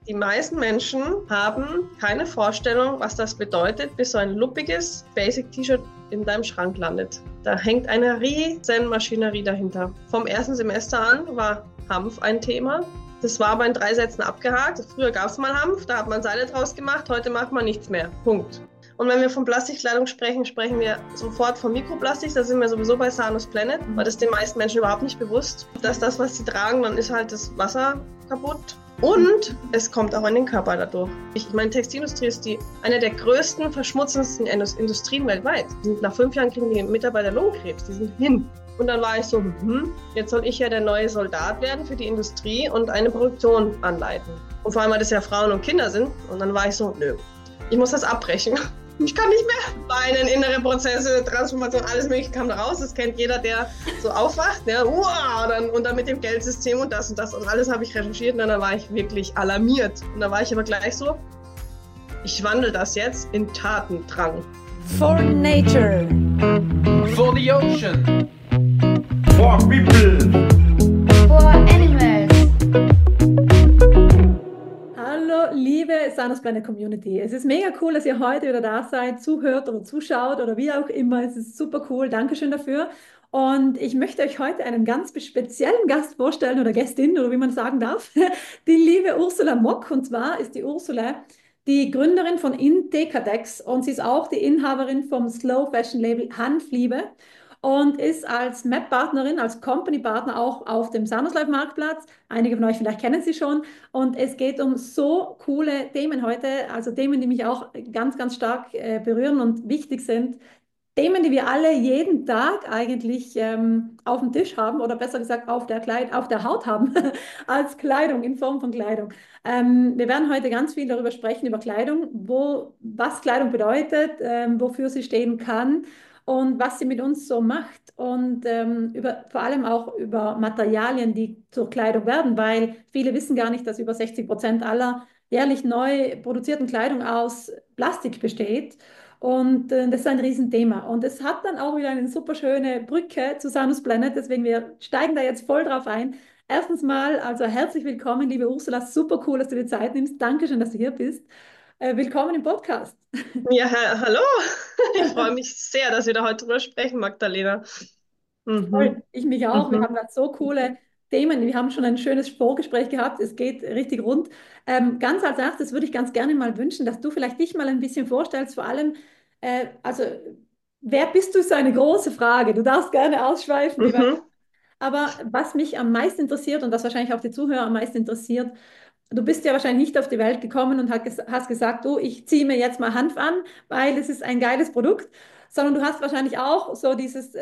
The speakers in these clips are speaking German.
Die meisten Menschen haben keine Vorstellung, was das bedeutet, bis so ein luppiges Basic-T-Shirt in deinem Schrank landet. Da hängt eine riesen Maschinerie dahinter. Vom ersten Semester an war Hanf ein Thema. Das war aber in 3 Sätzen abgehakt. Früher gab es mal Hanf, da hat man Seile draus gemacht, heute macht man nichts mehr. Punkt. Und wenn wir von Plastikkleidung sprechen, sprechen wir sofort von Mikroplastik. Da sind wir sowieso bei Sanus Planet, weil das den meisten Menschen überhaupt nicht bewusst, dass das, was sie tragen, dann ist halt das Wasser kaputt. Und es kommt auch in den Körper dadurch. Ich meine, Textilindustrie ist eine der größten, verschmutzendsten Industrien weltweit. Nach 5 Jahren kriegen die Mitarbeiter Lungenkrebs, die sind hin. Und dann war ich so, jetzt soll ich ja der neue Soldat werden für die Industrie und eine Produktion anleiten. Und vor allem, weil das ja Frauen und Kinder sind. Und dann war ich so, nö, ich muss das abbrechen. Ich kann nicht mehr. Weinen, innere Prozesse, Transformation, alles Mögliche kam da raus. Das kennt jeder, der so aufwacht. Ja, und dann mit dem Geldsystem und das. Und alles habe ich recherchiert. Und dann war ich wirklich alarmiert. Und dann war ich aber gleich so, ich wandle das jetzt in Tatendrang. For nature. For the ocean. For people. For animals. Hallo, liebe Sanus Planet Community. Es ist mega cool, dass ihr heute wieder da seid, zuhört oder zuschaut oder wie auch immer. Es ist super cool. Dankeschön dafür. Und ich möchte euch heute einen ganz speziellen Gast vorstellen oder Gästin oder wie man sagen darf. Die liebe Ursula Mock. Und zwar ist die Ursula die Gründerin von Indekadex und sie ist auch die Inhaberin vom Slow Fashion Label Hanfliebe und ist als Map-Partnerin, als Company-Partner auch auf dem Sanus Life Marktplatz. Einige von euch vielleicht kennen sie schon. Und es geht um so coole Themen heute, also Themen, die mich auch ganz, ganz stark berühren und wichtig sind. Themen, die wir alle jeden Tag eigentlich auf dem Tisch haben oder besser gesagt auf der Haut haben, als Kleidung, in Form von Kleidung. Wir werden heute ganz viel darüber sprechen, über Kleidung, was Kleidung bedeutet, wofür sie stehen kann und was sie mit uns so macht und vor allem auch über Materialien, die zur Kleidung werden, weil viele wissen gar nicht, dass über 60% aller jährlich neu produzierten Kleidung aus Plastik besteht. Und das ist ein Riesenthema. Und es hat dann auch wieder eine super schöne Brücke zu Sanus Planet, deswegen wir steigen da jetzt voll drauf ein. Erstens mal, also herzlich willkommen, liebe Ursula, super cool, dass du dir Zeit nimmst. Dankeschön, dass du hier bist. Willkommen im Podcast. Ja, hallo. Ich freue mich sehr, dass wir da heute drüber sprechen, Magdalena. Voll, ich mich auch. Wir Mhm. haben da so coole Themen. Wir haben schon ein schönes Vorgespräch gehabt. Es geht richtig rund. Ganz als erstes würde ich ganz gerne mal wünschen, dass du vielleicht dich mal ein bisschen vorstellst. Vor allem, also, wer bist du, ist eine große Frage. Du darfst gerne ausschweifen. Mhm. Aber was mich am meisten interessiert und was wahrscheinlich auch die Zuhörer am meisten interessiert, du bist ja wahrscheinlich nicht auf die Welt gekommen und hast gesagt, du, ich ziehe mir jetzt mal Hanf an, weil es ist ein geiles Produkt, sondern du hast wahrscheinlich auch so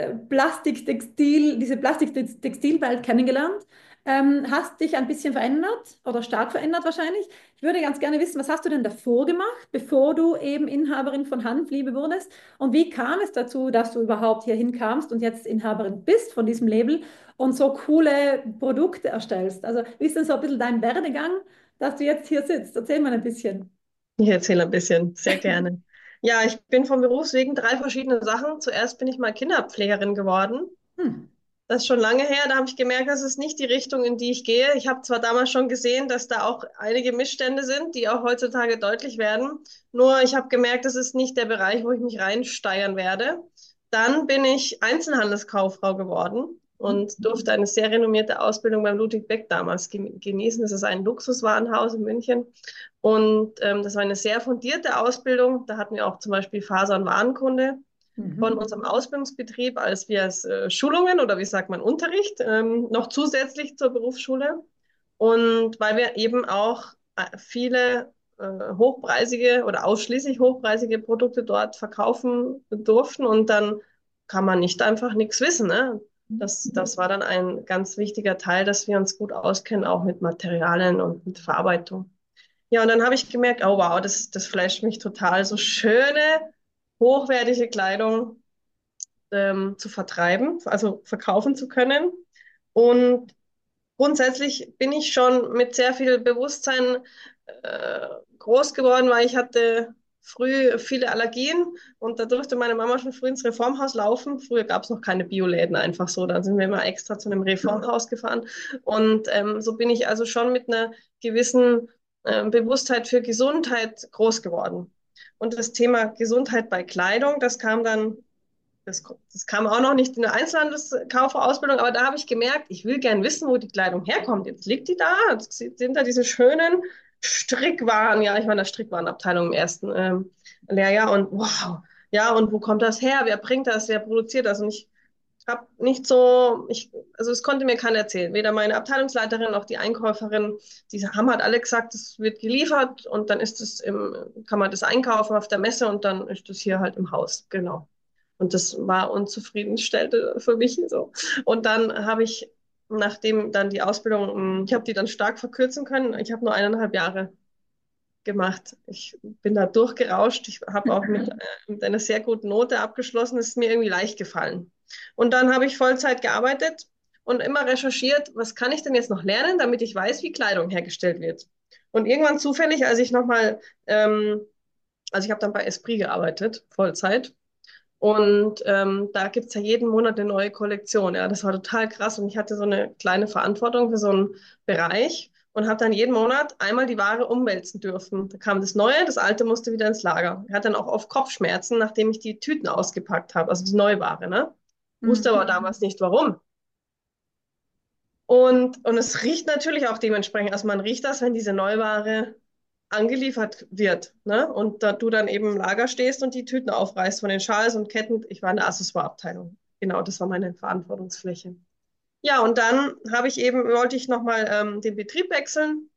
diese Plastiktextilwelt kennengelernt, hast dich ein bisschen verändert oder stark verändert wahrscheinlich. Ich würde ganz gerne wissen, was hast du denn davor gemacht, bevor du eben Inhaberin von Hanfliebe wurdest? Und wie kam es dazu, dass du überhaupt hier hinkamst und jetzt Inhaberin bist von diesem Label und so coole Produkte erstellst? Also, wie ist denn so ein bisschen dein Werdegang, dass du jetzt hier sitzt? Erzähl mal ein bisschen. Ich erzähle ein bisschen, sehr gerne. Ja, ich bin von Berufswegen 3 verschiedene Sachen. Zuerst bin ich mal Kinderpflegerin geworden. Hm. Das ist schon lange her. Da habe ich gemerkt, das ist nicht die Richtung, in die ich gehe. Ich habe zwar damals schon gesehen, dass da auch einige Missstände sind, die auch heutzutage deutlich werden. Nur ich habe gemerkt, das ist nicht der Bereich, wo ich mich reinsteigern werde. Dann bin ich Einzelhandelskauffrau geworden und durfte eine sehr renommierte Ausbildung beim Ludwig Beck damals genießen. Das ist ein Luxuswarenhaus in München. Und das war eine sehr fundierte Ausbildung. Da hatten wir auch zum Beispiel Faser- und Warenkunde von Mhm. unserem Ausbildungsbetrieb als Schulungen oder wie sagt man Unterricht, noch zusätzlich zur Berufsschule. Und weil wir eben auch viele hochpreisige oder ausschließlich hochpreisige Produkte dort verkaufen durften und dann kann man nicht einfach nichts wissen. Ne? Das war dann ein ganz wichtiger Teil, dass wir uns gut auskennen, auch mit Materialien und mit Verarbeitung. Ja, und dann habe ich gemerkt, oh wow, das flasht mich total, so schöne, hochwertige Kleidung zu vertreiben, also verkaufen zu können. Und grundsätzlich bin ich schon mit sehr viel Bewusstsein groß geworden, weil ich hatte früh viele Allergien und da durfte meine Mama schon früh ins Reformhaus laufen. Früher gab es noch keine Bioläden einfach so, dann sind wir immer extra zu einem Reformhaus gefahren. Und so bin ich also schon mit einer gewissen Bewusstheit für Gesundheit groß geworden. Und das Thema Gesundheit bei Kleidung, das kam auch noch nicht in der Einzelhandelskauferausbildung, aber da habe ich gemerkt, ich will gern wissen, wo die Kleidung herkommt. Jetzt liegt die da, jetzt sind da diese schönen Strickwaren. Ja, ich war in der Strickwarenabteilung im ersten Lehrjahr und wow, ja, und wo kommt das her? Wer bringt das? Wer produziert das? Und ich habe nicht so, also es konnte mir keiner erzählen, weder meine Abteilungsleiterin noch die Einkäuferin. Die haben halt alle gesagt, es wird geliefert und dann kann man das einkaufen auf der Messe und dann ist das hier halt im Haus. Genau. Und das war unzufriedenstellend für mich so. Und dann habe ich, nachdem dann die Ausbildung, ich habe die dann stark verkürzen können. Ich habe nur 1,5 Jahre gemacht. Ich bin da durchgerauscht. Ich habe auch mit einer sehr guten Note abgeschlossen. Es ist mir irgendwie leicht gefallen. Und dann habe ich Vollzeit gearbeitet und immer recherchiert, was kann ich denn jetzt noch lernen, damit ich weiß, wie Kleidung hergestellt wird. Und irgendwann zufällig, also ich habe dann bei Esprit gearbeitet, Vollzeit. Und da gibt's ja jeden Monat eine neue Kollektion. Ja, das war total krass. Und ich hatte so eine kleine Verantwortung für so einen Bereich und habe dann jeden Monat einmal die Ware umwälzen dürfen. Da kam das Neue, das Alte musste wieder ins Lager. Ich hatte dann auch oft Kopfschmerzen, nachdem ich die Tüten ausgepackt habe, also die Neuware, ne? Wusste aber damals nicht, warum. Und es riecht natürlich auch dementsprechend. Also man riecht das, wenn diese Neuware angeliefert wird, ne? Und da du dann eben im Lager stehst und die Tüten aufreißt von den Schals und Ketten. Ich war in der Accessoire-Abteilung. Genau, das war meine Verantwortungsfläche. Ja, und dann wollte ich nochmal den Betrieb wechseln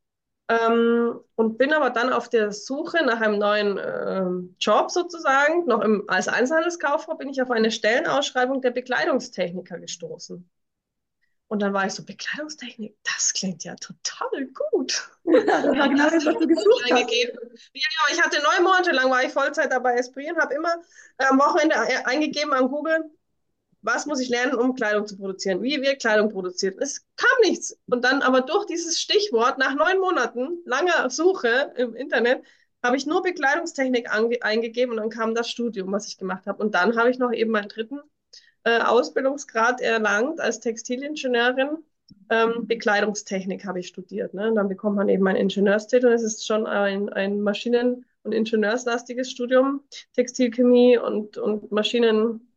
und bin aber dann auf der Suche nach einem neuen Job sozusagen. Als Einzelhandelskauffrau bin ich auf eine Stellenausschreibung der Bekleidungstechniker gestoßen. Und dann war ich so, Bekleidungstechnik, das klingt ja total gut. Das war genau das, was du gesucht hast. Eingegeben. Ja, ja, ich hatte 9 Monate lang, war ich Vollzeit dabei Esprit und habe immer am Wochenende eingegeben an Google, was muss ich lernen, um Kleidung zu produzieren? Wie wird Kleidung produziert? Es kam nichts. Und dann aber durch dieses Stichwort, nach 9 Monaten langer Suche im Internet, habe ich nur Bekleidungstechnik eingegeben und dann kam das Studium, was ich gemacht habe. Und dann habe ich noch eben meinen dritten Ausbildungsgrad erlangt als Textilingenieurin. Bekleidungstechnik habe ich studiert. Ne? Und dann bekommt man eben einen Ingenieurstitel. Es ist schon ein Maschinen- und Ingenieurslastiges Studium, Textilchemie und Maschinen,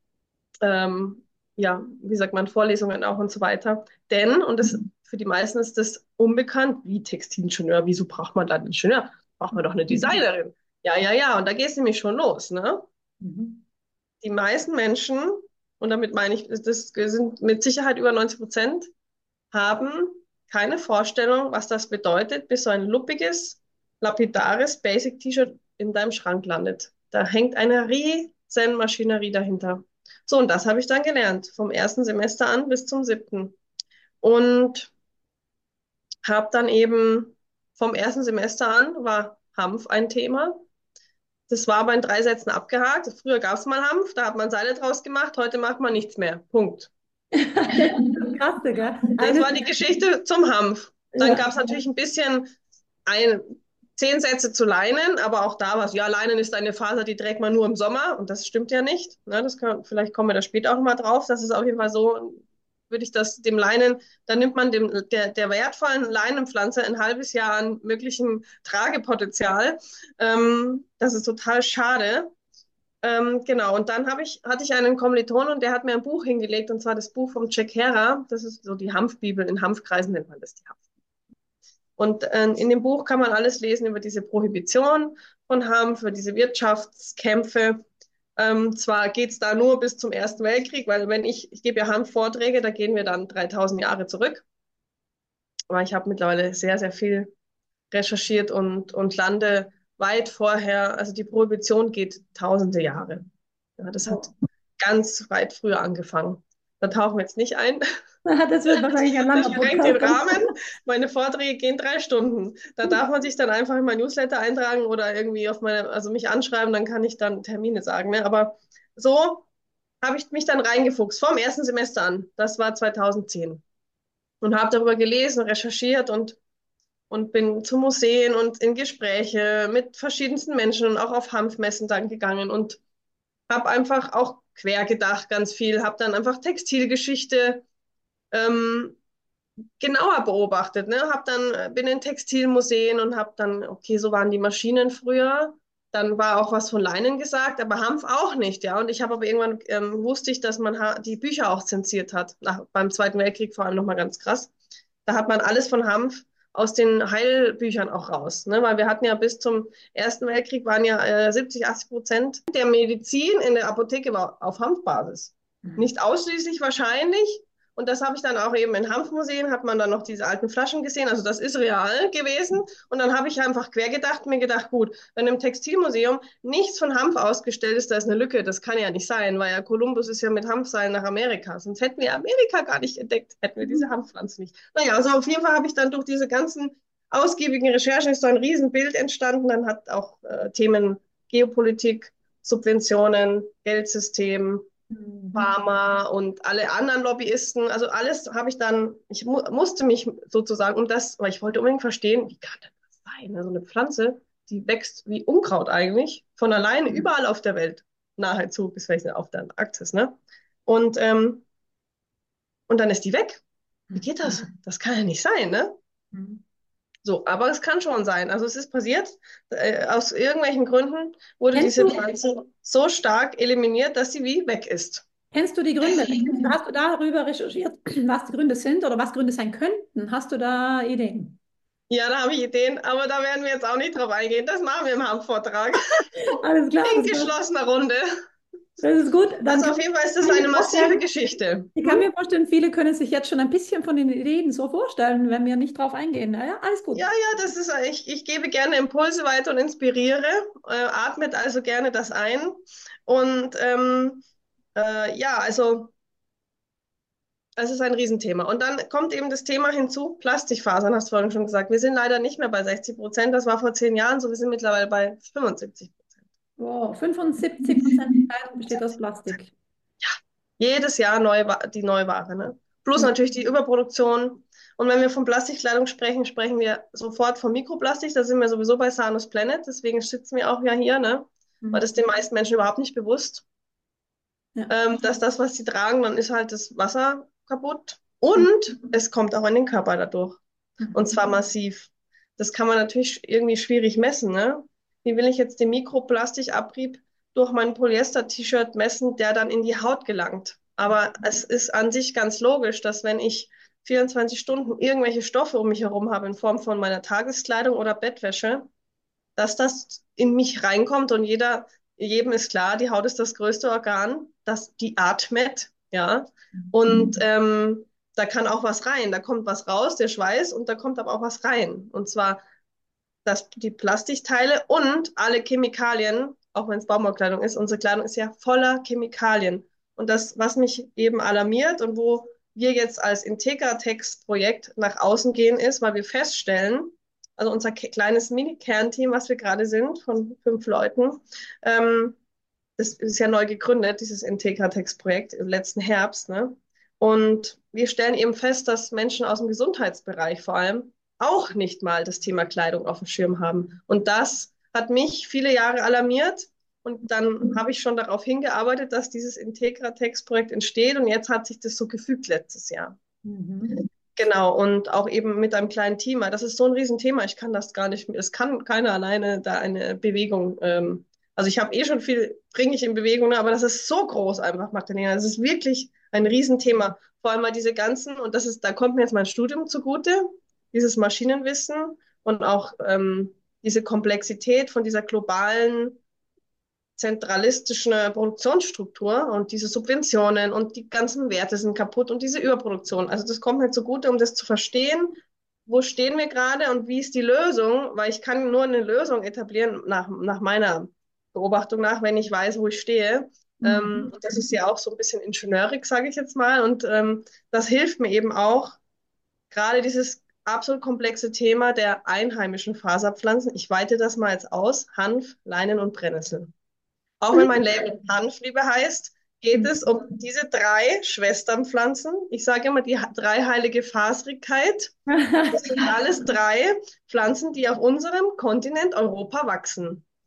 ja, wie sagt man, Vorlesungen auch und so weiter. Denn, und das für die meisten ist das unbekannt, wie Textilingenieur, wieso braucht man da einen Ingenieur? Braucht man doch eine Designerin. Ja, ja, ja, und da geht es nämlich schon los. Ne? Mhm. Die meisten Menschen, und damit meine ich, das sind mit Sicherheit über 90%, haben keine Vorstellung, was das bedeutet, bis so ein luppiges, lapidares Basic-T-Shirt in deinem Schrank landet. Da hängt eine riesen Maschinerie dahinter. So, und das habe ich dann gelernt, vom ersten Semester an bis zum 7. Und habe dann eben vom ersten Semester an war Hanf ein Thema. Das war aber in 3 Sätzen abgehakt. Früher gab es mal Hanf, da hat man Seile draus gemacht, heute macht man nichts mehr. Punkt. Das ist krass, gell? Das war die Geschichte zum Hanf. Dann Ja. gab es natürlich ein bisschen 10 Sätze zu Leinen, aber auch da war es, ja, Leinen ist eine Faser, die trägt man nur im Sommer und das stimmt ja nicht. Ne, vielleicht kommen wir da später auch mal drauf. Das ist auf jeden Fall so, würde ich das dem Leinen, dann nimmt man der wertvollen Leinenpflanze ein halbes Jahr an möglichem Tragepotenzial. Das ist total schade. Genau, und dann hatte ich einen Kommiliton und der hat mir ein Buch hingelegt, und zwar das Buch vom Jack Herer. Das ist so die Hanfbibel, in Hanfkreisen nennt man das die Hanf. Und in dem Buch kann man alles lesen über diese Prohibition von Hanf, über diese Wirtschaftskämpfe. Zwar geht es da nur bis zum Ersten Weltkrieg, weil ich gebe ja Hanfvorträge, da gehen wir dann 3000 Jahre zurück. Aber ich habe mittlerweile sehr, sehr viel recherchiert und lande weit vorher, also die Prohibition geht tausende Jahre. Ja, das hat ganz weit früher angefangen. Da tauchen wir jetzt nicht ein. Das wird wahrscheinlich ein Das langer sprengt den Podcast. Rahmen. Meine Vorträge gehen 3 Stunden. Da darf man sich dann einfach in mein Newsletter eintragen oder irgendwie also mich anschreiben, dann kann ich dann Termine sagen. Ne? Aber so habe ich mich dann reingefuchst, vom ersten Semester an. Das war 2010. Und habe darüber gelesen, recherchiert und bin zu Museen und in Gespräche mit verschiedensten Menschen und auch auf Hanfmessen dann gegangen und habe einfach auch quer gedacht ganz viel, habe dann einfach Textilgeschichte ähm, genauer beobachtet, ne? Bin in Textilmuseen und habe dann, okay, so waren die Maschinen früher. Dann war auch was von Leinen gesagt, aber Hanf auch nicht, ja. Und ich habe aber irgendwann wusste ich, dass man die Bücher auch zensiert hat. Beim Zweiten Weltkrieg vor allem nochmal ganz krass. Da hat man alles von Hanf aus den Heilbüchern auch raus, ne? Weil wir hatten ja bis zum Ersten Weltkrieg waren ja 70, 80% der Medizin in der Apotheke war auf Hanfbasis. Mhm. Nicht ausschließlich wahrscheinlich, und das habe ich dann auch eben in Hanfmuseen, hat man dann noch diese alten Flaschen gesehen. Also das ist real gewesen. Und dann habe ich einfach quer gedacht, mir gedacht, gut, wenn im Textilmuseum nichts von Hanf ausgestellt ist, da ist eine Lücke. Das kann ja nicht sein, weil ja Kolumbus ist ja mit Hanfseilen nach Amerika. Sonst hätten wir Amerika gar nicht entdeckt, hätten wir diese Hanfpflanze nicht. Naja, also auf jeden Fall habe ich dann durch diese ganzen ausgiebigen Recherchen ist so ein Riesenbild entstanden. Dann hat auch Themen Geopolitik, Subventionen, Geldsystem, Mhm. Pharma und alle anderen Lobbyisten, also alles habe ich dann, ich musste mich sozusagen um das, weil ich wollte unbedingt verstehen, wie kann das sein? Also eine Pflanze, die wächst wie Unkraut eigentlich, von alleine überall auf der Welt, nahezu, bis vielleicht auf der Antarktis, ne? Und, ähm, und dann ist die weg. Wie geht das? Das kann ja nicht sein, ne? Mhm. So, aber es kann schon sein. Also es ist passiert, aus irgendwelchen Gründen wurde Kennst diese du, Pflanze so stark eliminiert, dass sie wie weg ist. kennst du die Gründe? Hast du darüber recherchiert, was die Gründe sind oder was Gründe sein könnten? Hast du da Ideen? Ja, da habe ich Ideen, aber da werden wir jetzt auch nicht drauf eingehen. Das machen wir im Hauptvortrag. Alles klar, In geschlossener Runde. das ist gut. Dann Also auf jeden Fall ist das kann ich eine mir massive vorstellen, Geschichte. ich kann mir vorstellen, viele können sich jetzt schon ein bisschen von den Ideen so vorstellen, wenn wir nicht drauf eingehen. Naja, alles gut. Ja, ja, ich gebe gerne Impulse weiter und inspiriere. Atmet also gerne das ein. Und ja, also es ist ein Riesenthema. Und dann kommt eben das Thema hinzu, Plastikfasern, hast du vorhin schon gesagt. Wir sind leider nicht mehr bei 60%, das war vor 10 Jahren so, wir sind mittlerweile bei 75%. Wow, 75% der Kleidung besteht aus Plastik. Jedes Jahr die Neuware, ne? Plus Mhm. natürlich die Überproduktion. Und wenn wir von Plastikkleidung sprechen, sprechen wir sofort von Mikroplastik. Da sind wir sowieso bei Sanus Planet. Deswegen sitzen wir auch ja hier, ne? Weil Mhm. das den meisten Menschen überhaupt nicht bewusst, Ja. dass das, was sie tragen, dann ist halt das Wasser kaputt. Mhm. Und es kommt auch in den Körper dadurch. Und Mhm. zwar massiv. Das kann man natürlich irgendwie schwierig messen, ne? Wie will ich jetzt den Mikroplastikabrieb durch mein Polyester-T-Shirt messen, der dann in die Haut gelangt? Aber es ist an sich ganz logisch, dass wenn ich 24 Stunden irgendwelche Stoffe um mich herum habe in Form von meiner Tageskleidung oder Bettwäsche, dass das in mich reinkommt und jedem ist klar, die Haut ist das größte Organ, das die atmet, ja. Und da kann auch was rein, da kommt was raus, der Schweiß, und da kommt aber auch was rein. Und zwar die Plastikteile und alle Chemikalien, auch wenn es Baumwollkleidung ist. Unsere Kleidung ist ja voller Chemikalien. Und das, was mich eben alarmiert und wo wir jetzt als Integratex-Projekt nach außen gehen, ist, weil wir feststellen, also unser kleines Mini-Kernteam, was wir gerade sind, von 5 Leuten, ähm, das ist ja neu gegründet, dieses Integratex-Projekt im letzten Herbst, ne? Und wir stellen eben fest, dass Menschen aus dem Gesundheitsbereich vor allem auch nicht mal das Thema Kleidung auf dem Schirm haben. Und das hat mich viele Jahre alarmiert. Und dann habe ich schon darauf hingearbeitet, dass dieses Integratex-Projekt entsteht. Und jetzt hat sich das so gefügt letztes Jahr. Mhm. Genau, und auch eben mit einem kleinen Team. Das ist so ein Riesenthema. Ich kann das gar nicht, es kann keiner alleine da eine Bewegung. Also ich habe eh schon viel, bringe ich in Bewegung, ne, aber das ist so groß einfach, Magdalena. Das ist wirklich ein Riesenthema. Vor allem mal diese ganzen, und das ist, da kommt mir jetzt mein Studium zugute, dieses Maschinenwissen und auch diese Komplexität von dieser globalen zentralistischen Produktionsstruktur und diese Subventionen und die ganzen Werte sind kaputt und diese Überproduktion. Also das kommt mir zugute, um das zu verstehen, wo stehen wir gerade und wie ist die Lösung, weil ich kann nur eine Lösung etablieren nach meiner Beobachtung nach, wenn ich weiß, wo ich stehe. Mhm. Das ist ja auch so ein bisschen Ingenieurig, sage ich jetzt mal. Und das hilft mir eben auch, gerade dieses absolut komplexe Thema der einheimischen Faserpflanzen. Ich weite das mal jetzt aus. Hanf, Leinen und Brennnessel. Auch wenn mein Label Hanfliebe heißt, geht es um diese 3 Schwesternpflanzen. Ich sage immer die dreiheilige Faserigkeit. Das sind alles 3 Pflanzen, die auf unserem Kontinent Europa wachsen.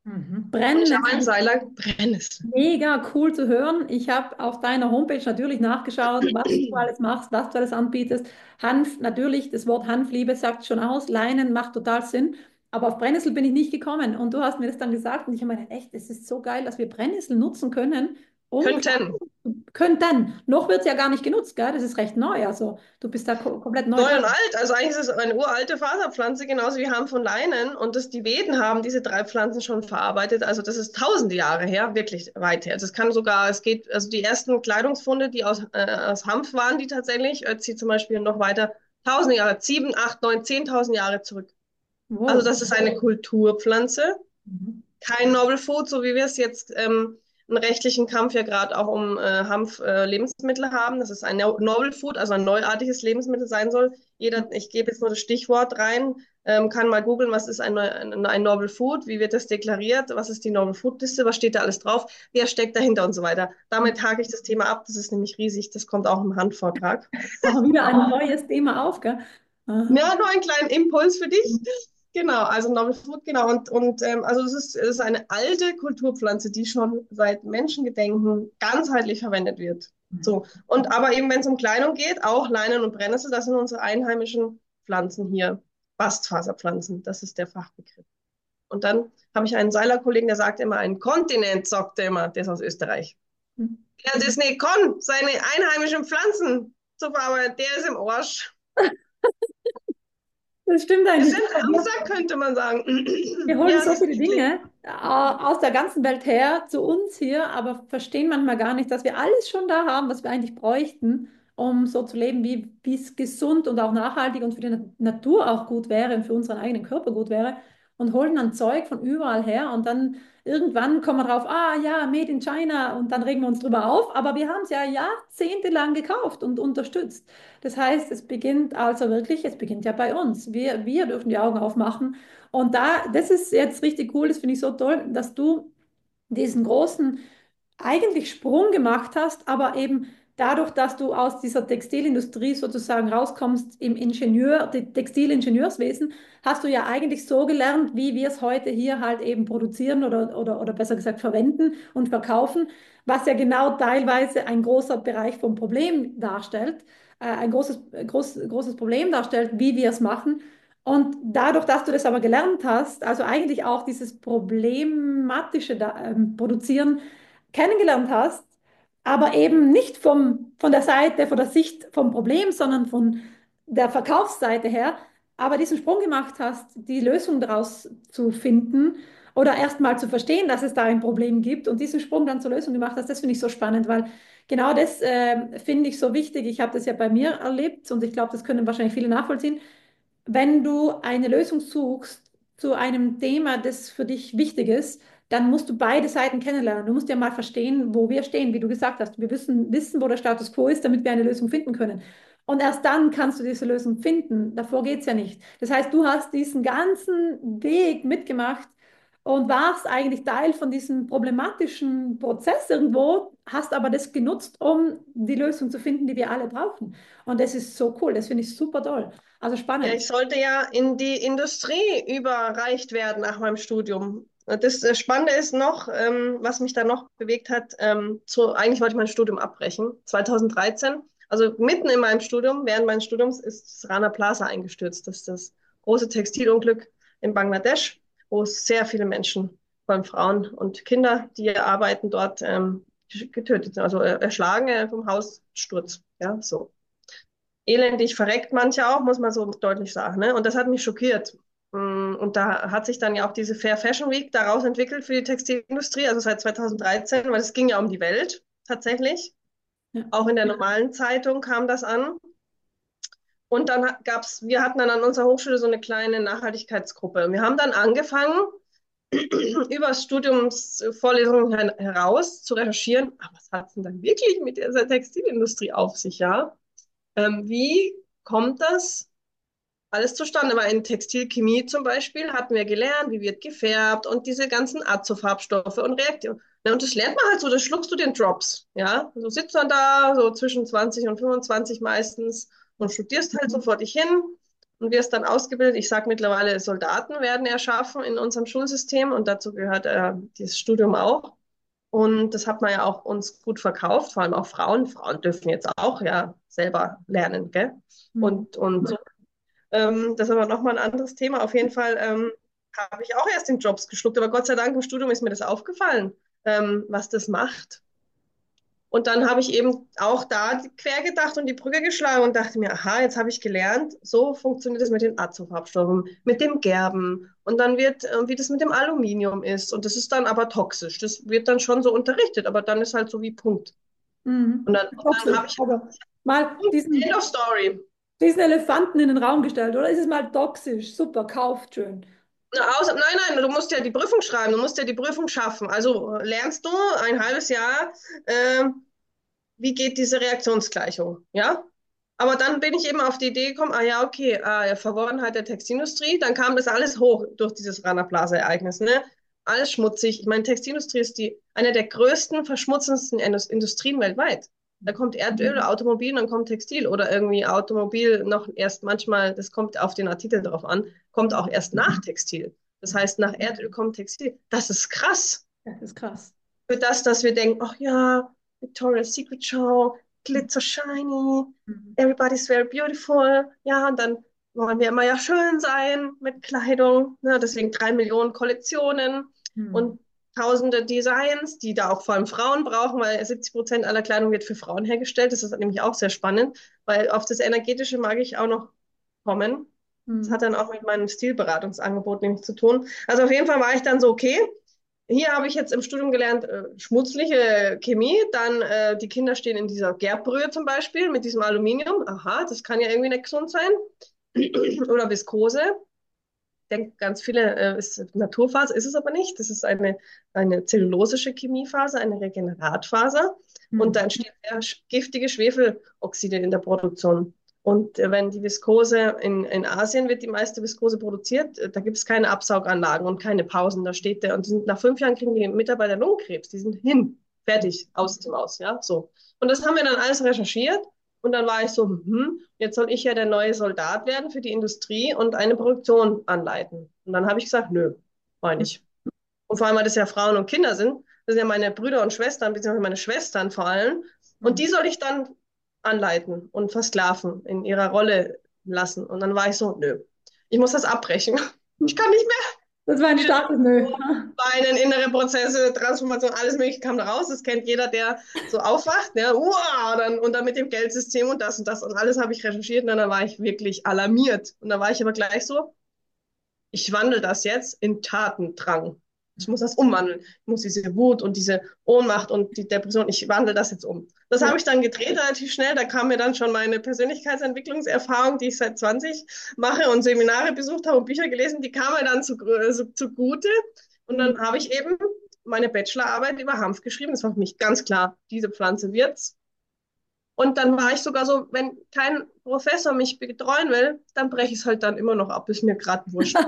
Mhm. Und ich habe Brennnessel. ein Seiler Brennnessel. Mega cool zu hören. Ich habe auf deiner Homepage natürlich nachgeschaut, was du alles machst, was du alles anbietest. Hanf, natürlich, das Wort Hanfliebe sagt schon aus. Leinen macht total Sinn. Aber auf Brennnessel bin ich nicht gekommen. Und du hast mir das dann gesagt. Und ich habe mir gedacht, echt, es ist so geil, dass wir Brennnessel nutzen können, um Könnten. könnten. Noch wird es ja gar nicht genutzt, gell? Das ist recht neu. Also du bist da komplett neu Neu und dran. alt, also eigentlich ist es eine uralte Faserpflanze, genauso wie Hanf und Leinen. Und die Veden haben diese drei Pflanzen schon verarbeitet. Also das ist tausende Jahre her, wirklich weit her. Also es kann sogar, es geht, also die ersten Kleidungsfunde, die aus Hanf waren, die tatsächlich, Ötzi zum Beispiel noch weiter, tausende Jahre, 7, 8, 9, 10.000 Jahre zurück. Also Wow. das ist eine Kulturpflanze. Mhm. Kein Novel Food, so wie wir es jetzt einen rechtlichen Kampf ja gerade auch um Hanf-Lebensmittel haben. Das ist ein Novel Food, also ein neuartiges Lebensmittel sein soll. Jeder, ich gebe jetzt nur das Stichwort rein, kann mal googeln, was ist ein Novel Food, wie wird das deklariert, was ist die Novel Food Liste, was steht da alles drauf, wer steckt dahinter und so weiter. Damit hake ich das Thema ab, das ist nämlich riesig, das kommt auch im Handvortrag. Machen wieder ein neues Thema auf, gell? Aha. Ja, nur einen kleinen Impuls für dich. Genau, also Novel Food, genau. Also es ist eine alte Kulturpflanze, die schon seit Menschengedenken ganzheitlich verwendet wird. So. Und aber eben, wenn es um Kleidung geht, auch Leinen und Brennnessel, das sind unsere einheimischen Pflanzen hier. Bastfaserpflanzen, das ist der Fachbegriff. Und dann habe ich einen Seiler-Kollegen, der sagt immer, ein Kontinent, sagt er immer, der ist aus Österreich. Der ist nicht Kon, seine einheimischen Pflanzen zu verarbeiten, der ist im Arsch. Das stimmt Wir eigentlich. sind am Sack, könnte man sagen. Wir holen Ja, so das ist viele wirklich. Dinge aus der ganzen Welt her zu uns hier, aber verstehen manchmal gar nicht, dass wir alles schon da haben, was wir eigentlich bräuchten, um so zu leben, wie es gesund und auch nachhaltig und für die Natur auch gut wäre und für unseren eigenen Körper gut wäre. Und holen dann Zeug von überall her und dann irgendwann kommen wir drauf, ah ja, Made in China und dann regen wir uns drüber auf, aber wir haben es ja jahrzehntelang gekauft und unterstützt. Das heißt, es beginnt also wirklich, es beginnt ja bei uns. Wir dürfen die Augen aufmachen und das ist jetzt richtig cool, das finde ich so toll, dass du diesen großen eigentlich Sprung gemacht hast, aber eben dadurch, dass du aus dieser Textilindustrie sozusagen rauskommst im Textilingenieurswesen, hast du ja eigentlich so gelernt, wie wir es heute hier halt eben produzieren oder besser gesagt verwenden und verkaufen, was ja genau teilweise ein großer Bereich vom Problem darstellt, ein großes Problem darstellt, wie wir es machen. Und dadurch, dass du das aber gelernt hast, also eigentlich auch dieses problematische Produzieren kennengelernt hast, aber eben nicht von der Seite, von der Sicht vom Problem, sondern von der Verkaufsseite her, aber diesen Sprung gemacht hast, die Lösung daraus zu finden oder erst mal zu verstehen, dass es da ein Problem gibt und diesen Sprung dann zur Lösung gemacht hast, das finde ich so spannend, weil genau das finde ich so wichtig. Ich habe das ja bei mir erlebt und ich glaube, das können wahrscheinlich viele nachvollziehen. Wenn du eine Lösung suchst zu einem Thema, das für dich wichtig ist, dann musst du beide Seiten kennenlernen. Du musst ja mal verstehen, wo wir stehen, wie du gesagt hast. Wir wissen, wo der Status quo ist, damit wir eine Lösung finden können. Und erst dann kannst du diese Lösung finden. Davor geht es ja nicht. Das heißt, du hast diesen ganzen Weg mitgemacht und warst eigentlich Teil von diesem problematischen Prozess irgendwo, hast aber das genutzt, um die Lösung zu finden, die wir alle brauchen. Und das ist so cool. Das finde ich super toll. Also Ja, spannend. ich sollte ja in die Industrie überreicht werden nach meinem Studium. Das Spannende ist noch, was mich da noch bewegt hat, eigentlich wollte ich mein Studium abbrechen, 2013. Also mitten in meinem Studium, während meines Studiums, ist das Rana Plaza eingestürzt. Das ist das große Textilunglück in Bangladesch, wo sehr viele Menschen, vor allem Frauen und Kinder, die arbeiten dort, getötet sind, also erschlagen vom Haussturz. Ja, so elendig verreckt manche auch, muss man so deutlich sagen. Ne? Und das hat mich schockiert. Und da hat sich dann ja auch diese Fair Fashion Week daraus entwickelt für die Textilindustrie, also seit 2013, weil es ging ja um die Welt tatsächlich. Ja. Auch in der normalen Zeitung kam das an. Und dann wir hatten dann an unserer Hochschule so eine kleine Nachhaltigkeitsgruppe. Wir haben dann angefangen, über Studiumsvorlesungen heraus zu recherchieren, aber was hat es denn dann wirklich mit dieser Textilindustrie auf sich, ja? Wie kommt das alles zustande? Weil in Textilchemie zum Beispiel hatten wir gelernt, wie wird gefärbt und diese ganzen Azofarbstoffe und Reaktionen. Ja, und das lernt man halt so, das schluckst du den Drops. Ja, so sitzt man da, so zwischen 20 und 25 meistens und studierst halt so vor dich hin. und wirst dann ausgebildet. Ich sage mittlerweile, Soldaten werden erschaffen in unserem Schulsystem und dazu gehört dieses Studium auch. Und das hat man ja auch uns gut verkauft, vor allem auch Frauen. Frauen dürfen jetzt auch ja selber lernen, gell? Und so. Das ist aber nochmal ein anderes Thema. Auf jeden Fall habe ich auch erst in Jobs geschluckt, aber Gott sei Dank im Studium ist mir das aufgefallen, was das macht. Und dann habe ich eben auch da quer gedacht und die Brücke geschlagen und dachte mir, aha, jetzt habe ich gelernt, so funktioniert es mit den Azofarbstoffen, mit dem Gerben und dann wie das mit dem Aluminium ist. Und das ist dann aber toxisch. Das wird dann schon so unterrichtet, aber dann ist halt so wie Punkt. Und dann Toxisch. habe ich Aber mal End of Story. diesen Elefanten in den Raum gestellt, oder ist es mal toxisch? Super, kauft schön. Nein, du musst ja die Prüfung schreiben, du musst ja die Prüfung schaffen. Also lernst du ein halbes Jahr, wie geht diese Reaktionsgleichung, ja? Aber dann bin ich eben auf die Idee gekommen, ah ja, okay, Verworrenheit der Textilindustrie, dann kam das alles hoch durch dieses Rana Plaza-Ereignis, ne? Alles schmutzig. Ich meine, Textilindustrie ist eine der größten, verschmutzendsten Industrien weltweit. Da kommt Erdöl, Automobil, dann kommt Textil oder irgendwie Automobil noch erst manchmal, das kommt auf den Artikel drauf an, kommt auch erst nach Textil. Das heißt, nach Erdöl kommt Textil. Das ist krass. Das ist krass. Für das, dass wir denken, ach ja, Victoria's Secret Show, Glitzer shiny, everybody's very beautiful. Ja, und dann wollen wir immer ja schön sein mit Kleidung. Ne? Deswegen 3 Millionen Kollektionen und tausende Designs, die da auch vor allem Frauen brauchen, weil 70% aller Kleidung wird für Frauen hergestellt. Das ist nämlich auch sehr spannend, weil auf das Energetische mag ich auch noch kommen. Das hat dann auch mit meinem Stilberatungsangebot nämlich zu tun. Also auf jeden Fall war ich dann so, okay, hier habe ich jetzt im Studium gelernt, schmutzliche Chemie, dann die Kinder stehen in dieser Gerbbrühe zum Beispiel mit diesem Aluminium. Aha, das kann ja irgendwie nicht gesund sein. Oder Viskose. Ich denke, ganz viele ist Naturfaser, ist es aber nicht. Das ist eine zellulosische Chemiefaser, eine Regeneratfaser. Und da entstehen sehr giftige Schwefeloxide in der Produktion. Und wenn die Viskose in Asien wird die meiste Viskose produziert, da gibt es keine Absauganlagen und keine Pausen. Da steht der, und nach 5 Jahren kriegen die Mitarbeiter Lungenkrebs. Die sind hin, fertig, aus dem Aus, ja, so. Und das haben wir dann alles recherchiert. Und dann war ich so, jetzt soll ich ja der neue Soldat werden für die Industrie und eine Produktion anleiten. Und dann habe ich gesagt, nö, meine ich. Und vor allem, weil das ja Frauen und Kinder sind, das sind ja meine Brüder und Schwestern, beziehungsweise meine Schwestern vor allem. Und die soll ich dann anleiten und versklaven, in ihrer Rolle lassen. Und dann war ich so, nö, ich muss das abbrechen. Ich kann nicht mehr. Das war ein starkes Nö. Weinen, innere Prozesse, Transformation, alles Mögliche kam da raus. Das kennt jeder, der so aufwacht. Ja, und dann mit dem Geldsystem und das und alles habe ich recherchiert. Und dann war ich wirklich alarmiert. Und dann war ich aber gleich so, ich wandle das jetzt in Tatendrang. Ich muss das umwandeln. Ich muss diese Wut und diese Ohnmacht und die Depression, ich wandle das jetzt um. Das habe ich dann gedreht relativ schnell. Da kam mir dann schon meine Persönlichkeitsentwicklungserfahrung, die ich seit 20 mache und Seminare besucht habe und Bücher gelesen, die kam mir dann zugute. Und dann habe ich eben meine Bachelorarbeit über Hanf geschrieben. Das war für mich ganz klar, diese Pflanze wird's. Und dann war ich sogar so, wenn kein Professor mich betreuen will, dann breche ich es halt dann immer noch ab, ist mir gerade wurscht.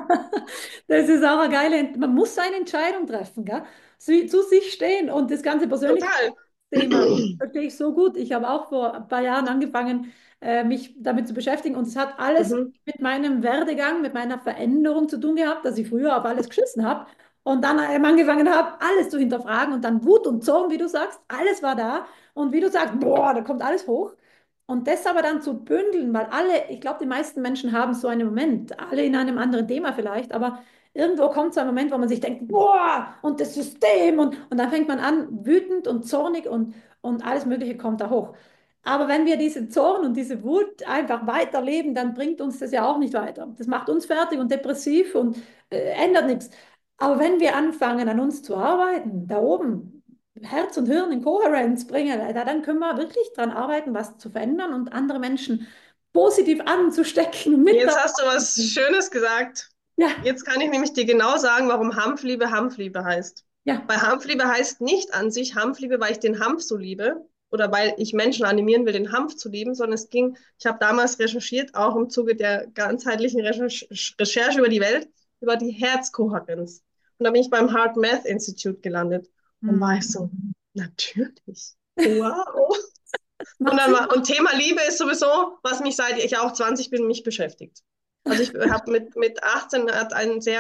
Das ist auch eine geile, man muss eine Entscheidung treffen, gell? Zu sich stehen und das ganze Total. Persönlichkeitsthema verstehe ich so gut. Ich habe auch vor ein paar Jahren angefangen, mich damit zu beschäftigen und es hat alles Mhm. mit meinem Werdegang, mit meiner Veränderung zu tun gehabt, dass ich früher auf alles geschissen habe und dann angefangen habe, alles zu hinterfragen und dann Wut und Zorn, wie du sagst, alles war da und wie du sagst, boah, da kommt alles hoch. Und das aber dann zu bündeln, weil alle, ich glaube, die meisten Menschen haben so einen Moment, alle in einem anderen Thema vielleicht, aber irgendwo kommt so ein Moment, wo man sich denkt, boah, und das System und dann fängt man an, wütend und zornig und alles Mögliche kommt da hoch. Aber wenn wir diesen Zorn und diese Wut einfach weiterleben, dann bringt uns das ja auch nicht weiter. Das macht uns fertig und depressiv und ändert nichts. Aber wenn wir anfangen, an uns zu arbeiten, da oben, Herz und Hirn in Kohärenz bringen, dann können wir wirklich daran arbeiten, was zu verändern und andere Menschen positiv anzustecken und mit. Jetzt hast du was Schönes gesagt. Ja, Jetzt kann ich nämlich dir genau sagen, warum Hanfliebe heißt. ja. Weil Hanfliebe heißt nicht an sich Hanfliebe, weil ich den Hanf so liebe oder weil ich Menschen animieren will, den Hanf zu lieben, sondern ich habe damals recherchiert, auch im Zuge der ganzheitlichen Recherche über die Welt, über die Herzkohärenz. Und da bin ich beim Heart Math Institute gelandet. Und war ich so, natürlich. Wow. Und Thema Liebe ist sowieso, was mich seit ich auch 20 bin, mich beschäftigt. Also ich habe mit 18 hat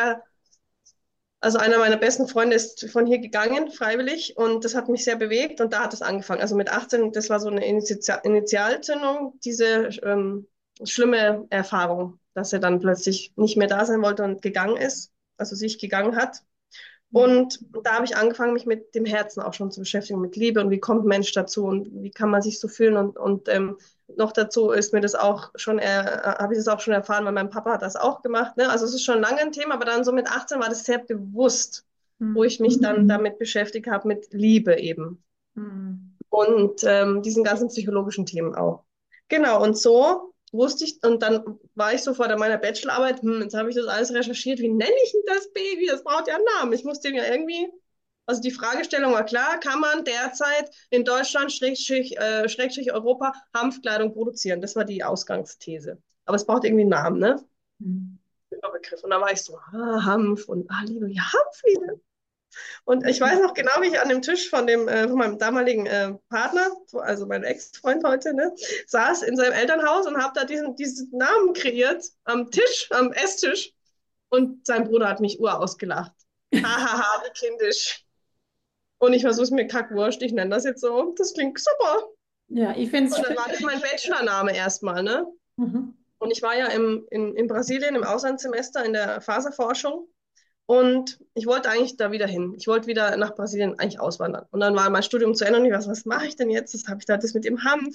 also einer meiner besten Freunde ist von hier gegangen, freiwillig, und das hat mich sehr bewegt und da hat es angefangen. Also mit 18, das war so eine Initialzündung, diese schlimme Erfahrung, dass er dann plötzlich nicht mehr da sein wollte und gegangen ist, also sich gegangen hat. Und da habe ich angefangen, mich mit dem Herzen auch schon zu beschäftigen, mit Liebe und wie kommt ein Mensch dazu und wie kann man sich so fühlen und noch dazu ist mir das auch schon, habe ich das auch schon erfahren, weil mein Papa hat das auch gemacht, ne? Also es ist schon lange ein Thema, aber dann so mit 18 war das sehr bewusst, wo ich mich dann damit beschäftigt habe, mit Liebe eben Mhm. und diesen ganzen psychologischen Themen auch. Genau, und so wusste ich, und dann war ich so vor meiner Bachelorarbeit, jetzt habe ich das alles recherchiert, wie nenne ich denn das Baby? Das braucht ja einen Namen. Ich musste den ja irgendwie, also die Fragestellung war klar, kann man derzeit in Deutschland, Schrägstrich Europa, Hanfkleidung produzieren? Das war die Ausgangsthese. Aber es braucht irgendwie einen Namen, ne? Mhm. Begriff. Und da war ich so, Hanf und Liebe, ja, Hanfliebe. Und ich weiß noch genau, wie ich an dem Tisch von meinem damaligen Partner, also mein Ex-Freund heute, ne, saß in seinem Elternhaus und habe da diesen Namen kreiert am Tisch, am Esstisch. Und sein Bruder hat mich urausgelacht. Hahaha, wie kindisch. Und ich versuche es mir kackwurscht, ich nenne das jetzt so. Das klingt super. Ja, ich finde es Und dann schön. war das mein Bachelorname erstmal, ne? Mhm. Und ich war ja in Brasilien im Auslandssemester in der Faserforschung. Und ich wollte eigentlich da wieder hin. Ich wollte wieder nach Brasilien eigentlich auswandern. Und dann war mein Studium zu Ende und ich war so, was mache ich denn jetzt? Das habe ich da das mit dem Hanf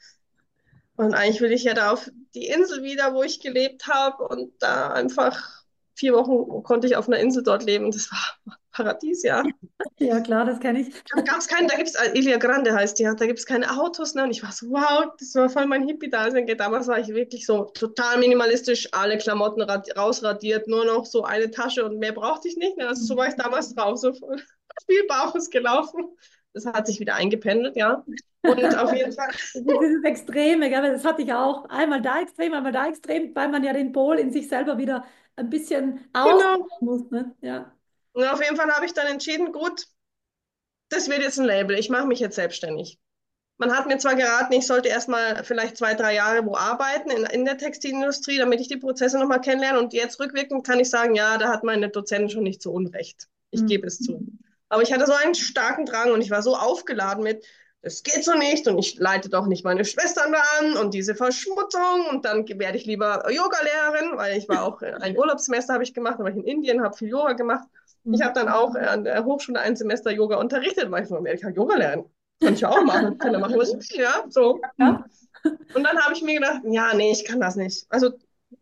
und eigentlich will ich ja da auf die Insel wieder, wo ich gelebt habe. Und da einfach 4 Wochen konnte ich auf einer Insel dort leben. Das war Paradies, ja. Ja, klar, das kenne ich. Da gab es keinen, da gibt es, Ilha Grande heißt die, ja, da gibt es keine Autos, ne? Und ich war so, wow, das war voll mein Hippie-Dasein. Damals war ich wirklich so total minimalistisch, alle Klamotten rausradiert, nur noch so eine Tasche und mehr brauchte ich nicht. Ne? Also so war ich damals drauf, so voll viel barfuß gelaufen. Das hat sich wieder eingependelt, ja. Und auf jeden Fall, Das ist dieses Extreme, gell? Das hatte ich auch. Einmal da extrem, weil man ja den Pol in sich selber wieder ein bisschen aus genau. muss, ne? Ja. Und auf jeden Fall habe ich dann entschieden, gut, das wird jetzt ein Label, ich mache mich jetzt selbstständig. Man hat mir zwar geraten, ich sollte erstmal vielleicht 2, 3 Jahre wo arbeiten in der Textilindustrie, damit ich die Prozesse nochmal kennenlerne. Und jetzt rückwirkend kann ich sagen, ja, da hat meine Dozentin schon nicht so unrecht. Ich Mhm. gebe es zu. Aber ich hatte so einen starken Drang und ich war so aufgeladen mit, das geht so nicht und ich leite doch nicht meine Schwestern da an und diese Verschmutzung und dann werde ich lieber Yoga-Lehrerin, weil ich war auch ein Urlaubssemester habe ich gemacht, da war ich in Indien, habe viel Yoga gemacht. Ich habe dann auch an der Hochschule ein Semester Yoga unterrichtet, weil ich in Amerika Yoga-Lehrerin kann ich ja auch machen. Kann ja machen, was ich will, ja. So. Ja. Und dann habe ich mir gedacht, ja, nee, ich kann das nicht. Also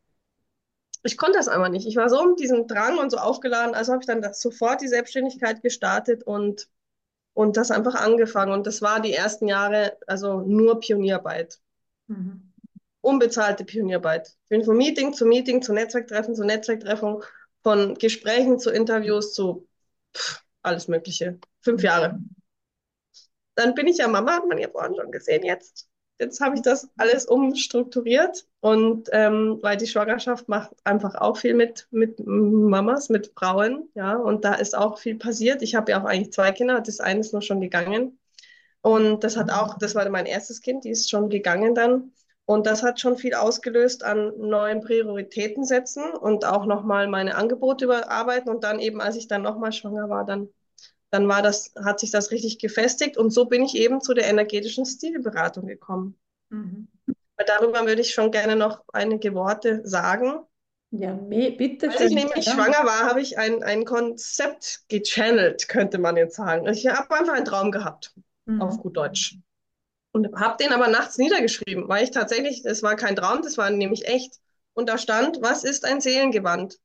ich konnte das einfach nicht. Ich war so mit diesem Drang und so aufgeladen, also habe ich dann sofort die Selbstständigkeit gestartet und das einfach angefangen. Und das war die ersten Jahre, also nur Pionierarbeit. Mhm. Unbezahlte Pionierarbeit. Ich bin von Meeting zu Meeting, zu Netzwerktreffen, von Gesprächen zu Interviews zu alles Mögliche. 5 Jahre. Dann bin ich ja Mama, hat man ja vorhin schon gesehen jetzt. Jetzt habe ich das alles umstrukturiert und weil die Schwangerschaft macht einfach auch viel mit Mamas, mit Frauen, ja, und da ist auch viel passiert. Ich habe ja auch eigentlich 2 Kinder, das eine ist nur schon gegangen und das war mein erstes Kind, die ist schon gegangen dann und das hat schon viel ausgelöst an neuen Prioritäten setzen und auch nochmal meine Angebote überarbeiten und dann eben, als ich dann nochmal schwanger war, dann hat sich das richtig gefestigt und so bin ich eben zu der energetischen Stilberatung gekommen. Mhm. Aber darüber würde ich schon gerne noch einige Worte sagen. Ja, bitte Als ich schön. nämlich Ja. schwanger war, habe ich ein Konzept gechannelt, könnte man jetzt sagen. Ich habe einfach einen Traum gehabt, auf Mhm. gut Deutsch. Und habe den aber nachts niedergeschrieben, weil ich tatsächlich, es war kein Traum, das war nämlich echt. Und da stand, was ist ein Seelengewand?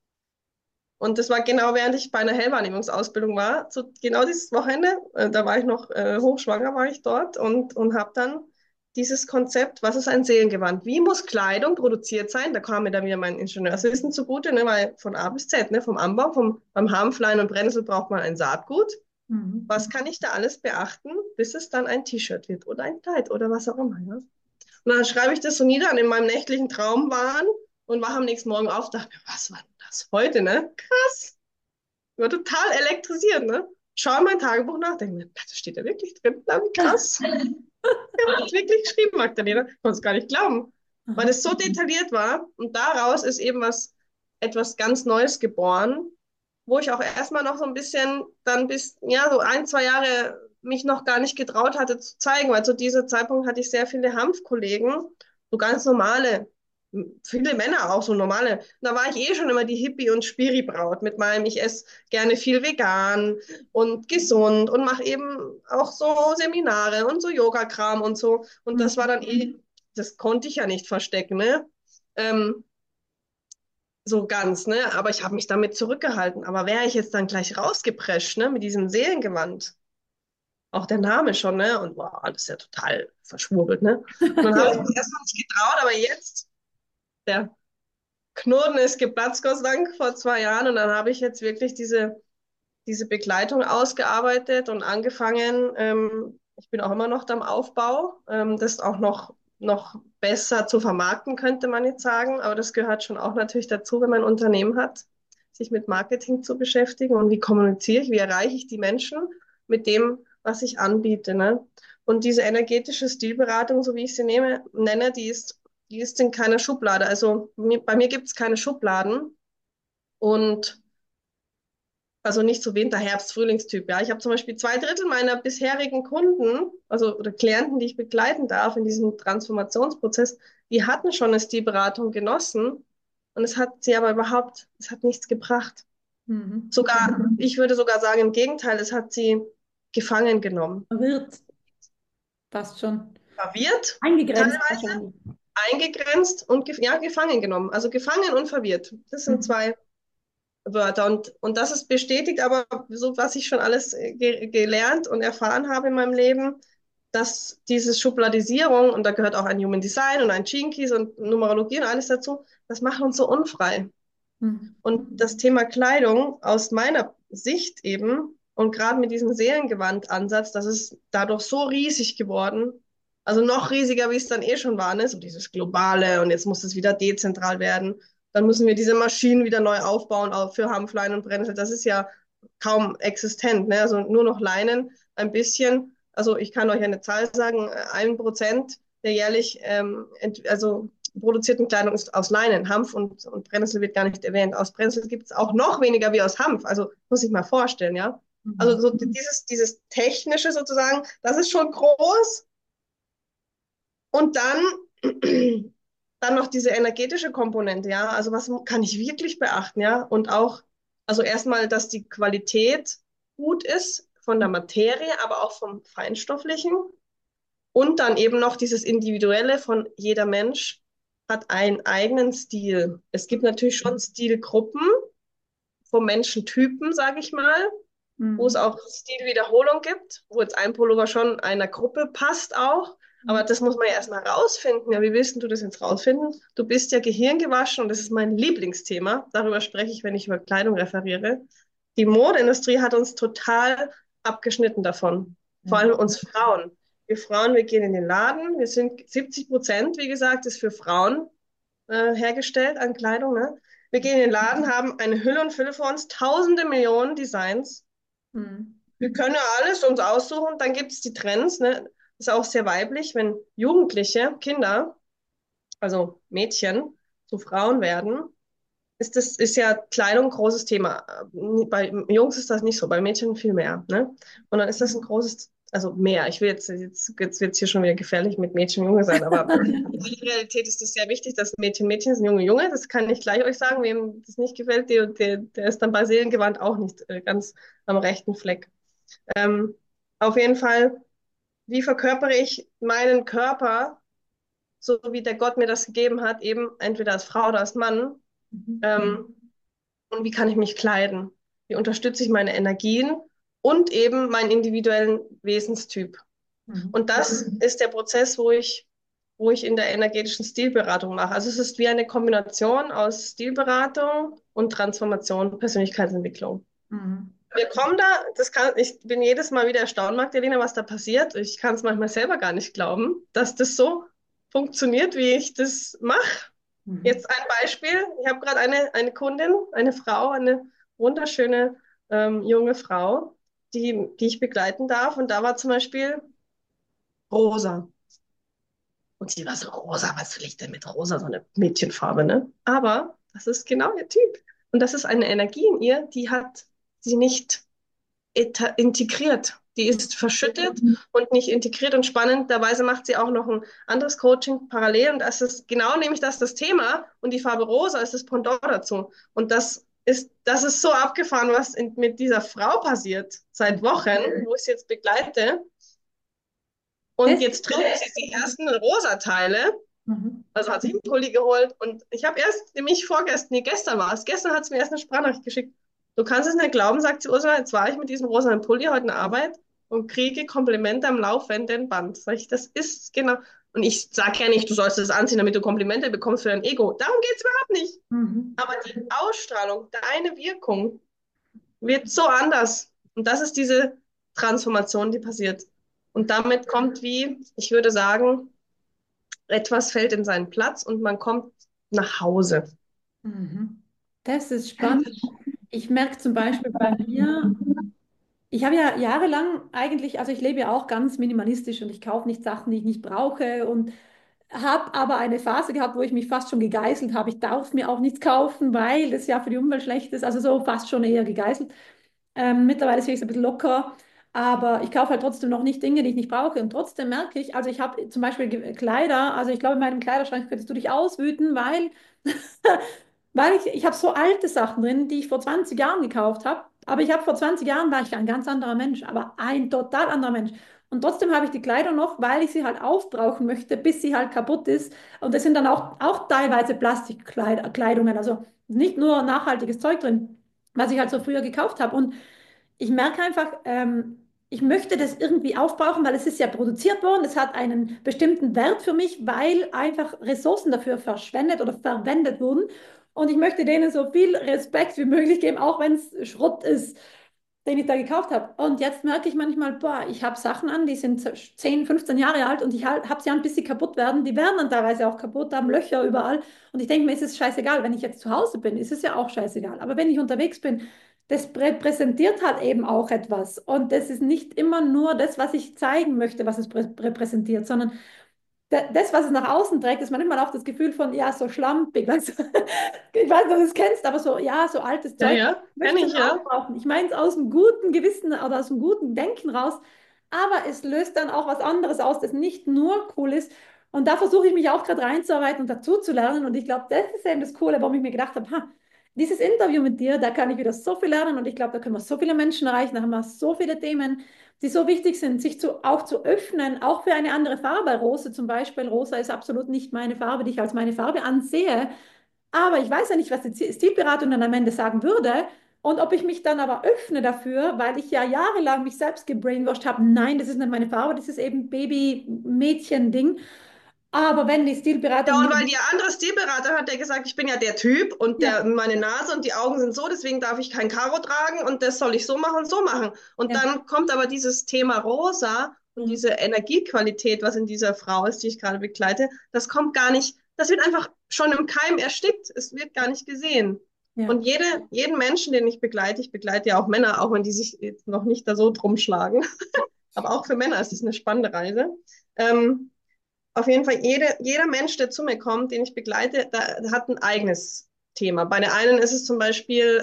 Und das war genau, während ich bei einer Hellwahrnehmungsausbildung war, so genau dieses Wochenende, da war ich noch hochschwanger, war ich dort und habe dann dieses Konzept, was ist ein Seelengewand? Wie muss Kleidung produziert sein? Da kam mir dann wieder mein Ingenieurswissen zugute, ne, weil von A bis Z, ne, vom Anbau, beim Hanflein und Brennnessel braucht man ein Saatgut. Mhm. Was kann ich da alles beachten, bis es dann ein T-Shirt wird oder ein Kleid oder was auch immer, ja? Und dann schreibe ich das so nieder und in meinem nächtlichen Traumwahn und wache am nächsten Morgen auf, dachte mir, was war denn das heute, ne? Krass. Ich war total elektrisiert, ne? Schau in mein Tagebuch nach, denke mir, das steht da wirklich drin. Na, wie krass. Ich habe das wirklich geschrieben, Magdalena. Ich konnte es gar nicht glauben. weil Aha. es so detailliert war. Und daraus ist eben etwas ganz Neues geboren, wo ich auch erstmal noch so ein bisschen, dann bis, ja, so 1, 2 Jahre mich noch gar nicht getraut hatte zu zeigen, weil zu diesem Zeitpunkt hatte ich sehr viele Hanfkollegen, so ganz normale, viele Männer auch so normale. Da war ich eh schon immer die Hippie- und Spiri-Braut mit meinem, ich esse gerne viel vegan und gesund und mache eben auch so Seminare und so Yoga-Kram und so. Und das war dann eh, das konnte ich ja nicht verstecken, ne? Ähm, so ganz, ne? Aber ich habe mich damit zurückgehalten. Aber wäre ich jetzt dann gleich rausgeprescht, ne? Mit diesem Seelengewand, auch der Name schon, ne? Und wow, alles ja total verschwurbelt, ne? Und dann habe ich mich erstmal nicht getraut, aber jetzt, der Knoten ist geplatzt, Gott sei Dank, vor 2 Jahren. Und dann habe ich jetzt wirklich diese Begleitung ausgearbeitet und angefangen. Ich bin auch immer noch am Aufbau, das auch noch besser zu vermarkten, könnte man jetzt sagen. Aber das gehört schon auch natürlich dazu, wenn man ein Unternehmen hat, sich mit Marketing zu beschäftigen und wie kommuniziere ich, wie erreiche ich die Menschen mit dem, was ich anbiete. Ne? Und diese energetische Stilberatung, so wie ich sie nenne, die ist in keiner Schublade. Also bei mir gibt es keine Schubladen. Und also nicht so Winter-Herbst-Frühlingstyp. Ja, ich habe zum Beispiel 2 Drittel meiner bisherigen Kunden, also oder Klienten, die ich begleiten darf in diesem Transformationsprozess, die hatten schon eine Stilberatung genossen und es hat nichts gebracht. Mhm. Sogar, ich würde sogar sagen, im Gegenteil, es hat sie gefangen genommen. Verwirrt, passt schon. Verwirrt, Eingegrenzt teilweise wahrscheinlich. eingegrenzt und ja, gefangen genommen. Also gefangen und verwirrt. Das sind Mhm. 2 Wörter. Und das ist bestätigt, aber so, was ich schon alles gelernt und erfahren habe in meinem Leben, dass diese Schubladisierung, und da gehört auch ein Human Design und ein Gene Keys und Numerologie und alles dazu, das macht uns so unfrei. Mhm. Und das Thema Kleidung aus meiner Sicht eben, und gerade mit diesem Seelengewand-Ansatz, das ist dadurch so riesig geworden, also noch riesiger, wie es dann eh schon war, ne? So dieses Globale und jetzt muss es wieder dezentral werden. Dann müssen wir diese Maschinen wieder neu aufbauen, auch für Hanflein und Brennnessel. Das ist ja kaum existent, ne? Also nur noch Leinen, ein bisschen. Also ich kann euch eine Zahl sagen, 1% der jährlich also produzierten Kleidung ist aus Leinen. Hanf und Brennnessel wird gar nicht erwähnt. Aus Brennnessel gibt es auch noch weniger wie aus Hanf. Also muss ich mal vorstellen, ja. Also Mhm. so dieses Technische sozusagen, das ist schon groß. Und dann, dann noch diese energetische Komponente, ja. Also was kann ich wirklich beachten, ja? Und auch, also erstmal, dass die Qualität gut ist von der Materie, aber auch vom Feinstofflichen. Und dann eben noch dieses Individuelle von jeder Mensch hat einen eigenen Stil. Es gibt natürlich schon Stilgruppen von Menschentypen, sage ich mal, wo es Mhm. auch Stilwiederholung gibt, wo jetzt ein Pullover schon einer Gruppe passt auch. Aber das muss man ja erstmal rausfinden. Ja, wie willst du das jetzt rausfinden? Du bist ja gehirngewaschen und das ist mein Lieblingsthema. Darüber spreche ich, wenn ich über Kleidung referiere. Die Modeindustrie hat uns total abgeschnitten davon. Vor Ja. allem uns Frauen. Wir Frauen, wir gehen in den Laden. Wir sind 70%, wie gesagt, ist für Frauen hergestellt an Kleidung. Ne? Wir gehen in den Laden, haben eine Hülle und Fülle vor uns, tausende Millionen Designs. Mhm. Wir können ja alles uns aussuchen. Dann gibt es die Trends. Ne? Ist auch sehr weiblich, wenn Jugendliche, Kinder, also Mädchen, zu Frauen werden. Ist ja Kleidung ein großes Thema. Bei Jungs ist das nicht so, bei Mädchen viel mehr. Ne? Und dann ist das ein großes, also mehr. Ich will jetzt wird es hier schon wieder gefährlich mit Mädchen und Junge sein, aber in der Realität ist es sehr wichtig, dass Mädchen Mädchen sind, Junge Junge. Das kann ich gleich euch sagen. Wem das nicht gefällt, der ist dann bei Seelengewandt auch nicht ganz am rechten Fleck. Ähm, auf jeden Fall, wie verkörpere ich meinen Körper, so wie der Gott mir das gegeben hat, eben entweder als Frau oder als Mann? Mhm. Ähm, und wie kann ich mich kleiden? Wie unterstütze ich meine Energien und eben meinen individuellen Wesenstyp? Mhm. Und das ist der Prozess, wo ich in der energetischen Stilberatung mache. Also es ist wie eine Kombination aus Stilberatung und Transformation, Persönlichkeitsentwicklung. Mhm. Wir kommen da, ich bin jedes Mal wieder erstaunt, Magdalena, was da passiert. Ich kann es manchmal selber gar nicht glauben, dass das so funktioniert, wie ich das mache. Mhm. Jetzt ein Beispiel. Ich habe gerade eine Kundin, eine Frau, eine wunderschöne junge Frau, die ich begleiten darf. Und da war zum Beispiel rosa. Und sie war so rosa, was will ich denn mit rosa, so eine Mädchenfarbe, ne? Aber das ist genau ihr Typ. Und das ist eine Energie in ihr, die hat sie nicht integriert. Die ist verschüttet und nicht integriert. Und spannenderweise macht sie auch noch ein anderes Coaching parallel. Und das ist genau nämlich das Thema. Und die Farbe rosa ist das Pendant dazu. Und das ist so abgefahren, was mit dieser Frau passiert seit Wochen, wo ich sie jetzt begleite. Und jetzt trägt sie die ersten Rosa-Teile. Mhm. Also hat sich einen Pulli geholt. Und ich habe erst, nämlich vorgestern, nee, gestern war es. Gestern hat sie mir erst eine Sprachnachricht geschickt. Du kannst es nicht glauben, sagt sie, Ursula, jetzt war ich mit diesem rosa Pulli heute in der Arbeit und kriege Komplimente am laufenden Band. Sag ich, das ist genau. Und ich sage ja nicht, du sollst es anziehen, damit du Komplimente bekommst für dein Ego. Darum geht es überhaupt nicht. Mhm. Aber die Ausstrahlung, deine Wirkung wird so anders. Und das ist diese Transformation, die passiert. Und damit kommt wie, ich würde sagen, etwas fällt in seinen Platz und man kommt nach Hause. Mhm. Das ist spannend. Ich merke zum Beispiel bei mir, ich habe ja jahrelang eigentlich, also ich lebe ja auch ganz minimalistisch und ich kaufe nicht Sachen, die ich nicht brauche und habe aber eine Phase gehabt, wo ich mich fast schon gegeißelt habe. Ich darf mir auch nichts kaufen, weil das ja für die Umwelt schlecht ist. Also so fast schon eher gegeißelt. Mittlerweile sehe ich es ein bisschen locker, aber ich kaufe halt trotzdem noch nicht Dinge, die ich nicht brauche. Und trotzdem merke ich, also ich habe zum Beispiel Kleider, also ich glaube, in meinem Kleiderschrank könntest du dich auswüten, weil weil ich habe so alte Sachen drin, die ich vor 20 Jahren gekauft habe. Aber ich habe vor 20 Jahren war ich ein ganz anderer Mensch, aber ein total anderer Mensch. Und trotzdem habe ich die Kleider noch, weil ich sie halt aufbrauchen möchte, bis sie halt kaputt ist. Und das sind dann auch teilweise Plastikkleidungen, also nicht nur nachhaltiges Zeug drin, was ich halt so früher gekauft habe. Und ich merke einfach, ich möchte das irgendwie aufbrauchen, weil es ist ja produziert worden. Es hat einen bestimmten Wert für mich, weil einfach Ressourcen dafür verschwendet oder verwendet wurden. Und ich möchte denen so viel Respekt wie möglich geben, auch wenn es Schrott ist, den ich da gekauft habe. Und jetzt merke ich manchmal, boah, ich habe Sachen an, die sind 10, 15 Jahre alt und ich habe sie an, bis sie kaputt werden. Die werden dann teilweise auch kaputt, haben Löcher überall. Und ich denke mir, es ist scheißegal. Wenn ich jetzt zu Hause bin, ist es ja auch scheißegal. Aber wenn ich unterwegs bin, das repräsentiert halt eben auch etwas. Und das ist nicht immer nur das, was ich zeigen möchte, was es repräsentiert, sondern das, was es nach außen trägt, ist manchmal auch das Gefühl von, ja, so schlampig. Weißt du? Ich weiß nicht, ob du es kennst, aber so, ja, so altes Ja, Zeug. ja, Ich kenne möchte ich, es ja. aufbrauchen. Ich meine es aus dem guten Gewissen oder aus dem guten Denken raus, aber es löst dann auch was anderes aus, das nicht nur cool ist. Und da versuche ich mich auch gerade reinzuarbeiten und dazu zu lernen. Und ich glaube, das ist eben das Coole, warum ich mir gedacht habe, ha, dieses Interview mit dir, da kann ich wieder so viel lernen und ich glaube, da können wir so viele Menschen erreichen, da haben wir so viele Themen, die so wichtig sind, sich auch zu öffnen, auch für eine andere Farbe. Rosa zum Beispiel, rosa ist absolut nicht meine Farbe, die ich als meine Farbe ansehe. Aber ich weiß ja nicht, was die Stilberatung dann am Ende sagen würde. Und ob ich mich dann aber öffne dafür, weil ich ja jahrelang mich selbst gebrainwashed habe, nein, das ist nicht meine Farbe, das ist eben Baby-Mädchen-Ding. Aber wenn die Ja, Stilberatung und mir... weil die andere Stilberater hat der gesagt, ich bin ja der Typ und Ja, meine Nase und die Augen sind so, deswegen darf ich kein Karo tragen und das soll ich so machen und so machen. Und ja, dann kommt aber dieses Thema Rosa und mhm, diese Energiequalität, was in dieser Frau ist, die ich gerade begleite, das kommt gar nicht, das wird einfach schon im Keim erstickt. Es wird gar nicht gesehen. ja. Und jeden Menschen, den ich begleite ja auch Männer, auch wenn die sich jetzt noch nicht da so drum schlagen. Aber auch für Männer ist es eine spannende Reise. Auf jeden Fall, jeder Mensch, der zu mir kommt, den ich begleite, der hat ein eigenes Thema. Bei der einen ist es zum Beispiel,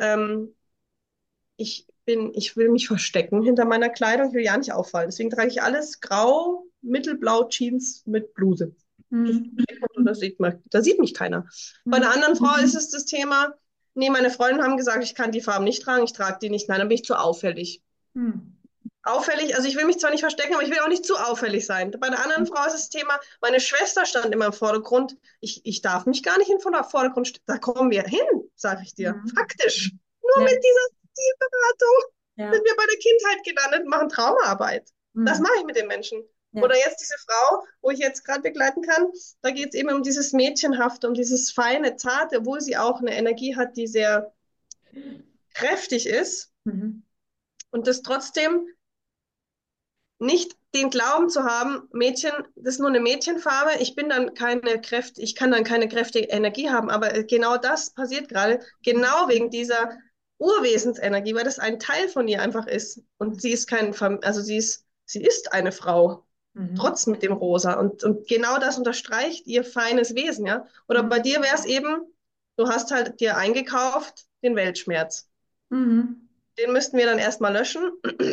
ich will mich verstecken hinter meiner Kleidung, ich will ja nicht auffallen. Deswegen trage ich alles grau, mittelblau Jeans mit Bluse. Mhm, Da sieht mich keiner. Bei der mhm, anderen Frau ist es das Thema, nee, meine Freunde haben gesagt, ich kann die Farben nicht tragen, ich trage die nicht. Nein, dann bin ich zu auffällig. mhm, Auffällig, also ich will mich zwar nicht verstecken, aber ich will auch nicht zu auffällig sein. Bei der anderen Frau ist das Thema, meine Schwester stand immer im Vordergrund. Ich darf mich gar nicht in den Vordergrund stellen. Da kommen wir hin, sage ich dir. mhm. Faktisch. Nur Ja, mit dieser Zielberatung sind ja, wir bei der Kindheit gelandet und machen Traumaarbeit. Das mhm, mache ich mit den Menschen. Oder ja, jetzt diese Frau, wo ich jetzt gerade begleiten kann, da geht es eben um dieses Mädchenhafte, um dieses feine, zarte, obwohl sie auch eine Energie hat, die sehr kräftig ist mhm, und das trotzdem nicht den Glauben zu haben, Mädchen, das ist nur eine Mädchenfarbe, ich kann dann keine kräftige Energie haben, aber genau das passiert gerade, genau wegen dieser Urwesensenergie, weil das ein Teil von ihr einfach ist. Und sie ist also sie ist eine Frau. Mhm. trotz mit dem Rosa. Und genau das unterstreicht ihr feines Wesen, ja. Oder bei dir wäre es eben, du hast halt dir eingekauft den Weltschmerz. Mhm. Den müssten wir dann erstmal löschen.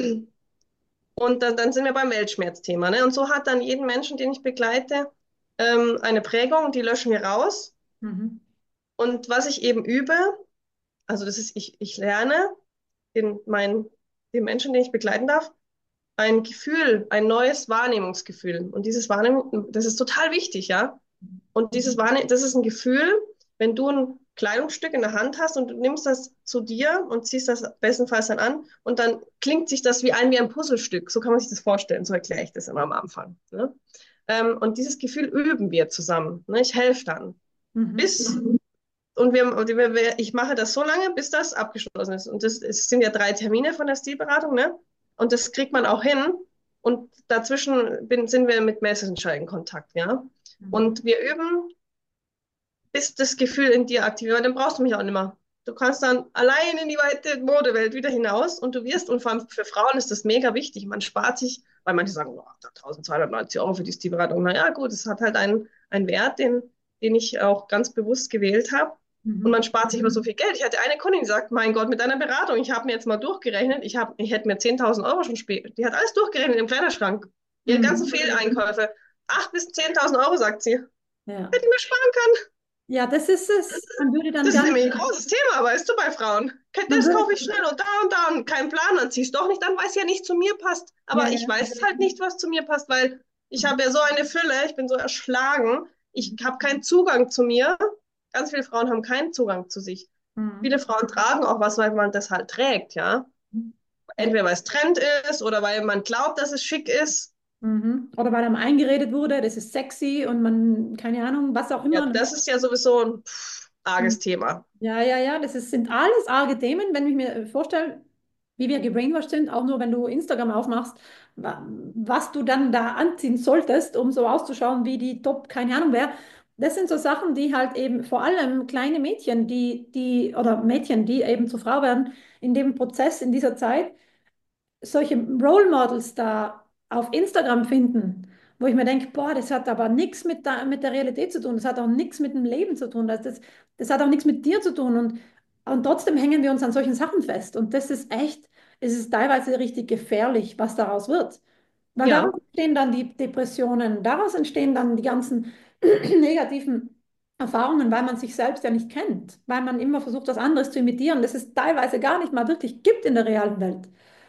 Und dann sind wir beim Weltschmerzthema, ne? Und so hat dann jeden Menschen, den ich begleite, eine Prägung, die löschen wir raus. Mhm. Und was ich eben übe, also das ist, ich lerne den Menschen, den ich begleiten darf, ein Gefühl, ein neues Wahrnehmungsgefühl. Und dieses Wahrnehmen, das ist total wichtig, ja. Und dieses Wahrnehmen, das ist ein Gefühl, wenn du ein Kleidungsstück in der Hand hast und du nimmst das zu dir und ziehst das bestenfalls dann an und dann klingt sich das wie ein Puzzlestück. So kann man sich das vorstellen. So erkläre ich das immer am Anfang. Ne? Und dieses Gefühl üben wir zusammen. Ne? Ich helfe dann. Mhm. Bis, ich mache das so lange, bis das abgeschlossen ist. Und es sind ja 3 Termine von der Stilberatung, ne? Und das kriegt man auch hin. Und dazwischen sind wir mit Messenger in Kontakt, ja. Mhm. Und wir üben, bis das Gefühl in dir aktiviert wird. Dann brauchst du mich auch nicht mehr. Du kannst dann allein in die weite Modewelt wieder hinaus und du wirst, und vor allem für Frauen ist das mega wichtig. Man spart sich, weil manche sagen, oh, 1290 € für die Stilberatung. Naja, gut, es hat halt einen Wert, den ich auch ganz bewusst gewählt habe. Und Mhm. man spart sich aber so viel Geld. Ich hatte eine Kundin, die sagt, mein Gott, mit deiner Beratung, ich habe mir jetzt mal durchgerechnet, ich hätte mir 10.000 € schon spät. Die hat alles durchgerechnet im Kleiderschrank. Ihre ganzen Mhm. Fehleinkäufe. 8.000 bis 10.000 € sagt sie. Hätte Ja. ich mir sparen können. Ja, das ist es. Man würde dann Das ist gar nicht, nämlich ein großes Thema, weißt du, bei Frauen. man Das würde, kaufe ich schnell und da und kein Plan, dann ziehst du doch nicht, dann weiß ja nicht zu mir passt. ja, Aber ich ja. weiß halt nicht, was zu mir passt, weil ich Mhm. habe ja so eine Fülle, ich bin so erschlagen, ich habe keinen Zugang zu mir. Ganz viele Frauen haben keinen Zugang zu sich. Mhm. Viele Frauen tragen auch was, weil man das halt trägt, ja. Ja. Entweder weil es Trend ist oder weil man glaubt, dass es schick ist. Mhm. Oder weil einem eingeredet wurde, das ist sexy und man, keine Ahnung, was auch Ja, immer. das ist ja sowieso ein arges Mhm. Thema. Ja, ja, ja, sind alles arge Themen, wenn ich mir vorstelle, wie wir gebrainwashed sind, auch nur wenn du Instagram aufmachst, was du dann da anziehen solltest, um so auszuschauen wie die Top, keine Ahnung wer. Das sind so Sachen, die halt eben vor allem kleine Mädchen, oder Mädchen, die eben zur Frau werden, in dem Prozess, in dieser Zeit, solche Role Models da auf Instagram finden, wo ich mir denke, boah, das hat aber nichts mit der Realität zu tun, das hat auch nichts mit dem Leben zu tun, das hat auch nichts mit dir zu tun und trotzdem hängen wir uns an solchen Sachen fest und das ist echt, es ist teilweise richtig gefährlich, was daraus wird. Weil daraus Ja. entstehen dann die Depressionen, daraus entstehen dann die ganzen negativen Erfahrungen, weil man sich selbst ja nicht kennt, weil man immer versucht, was anderes zu imitieren, das es teilweise gar nicht mal wirklich gibt in der realen Welt.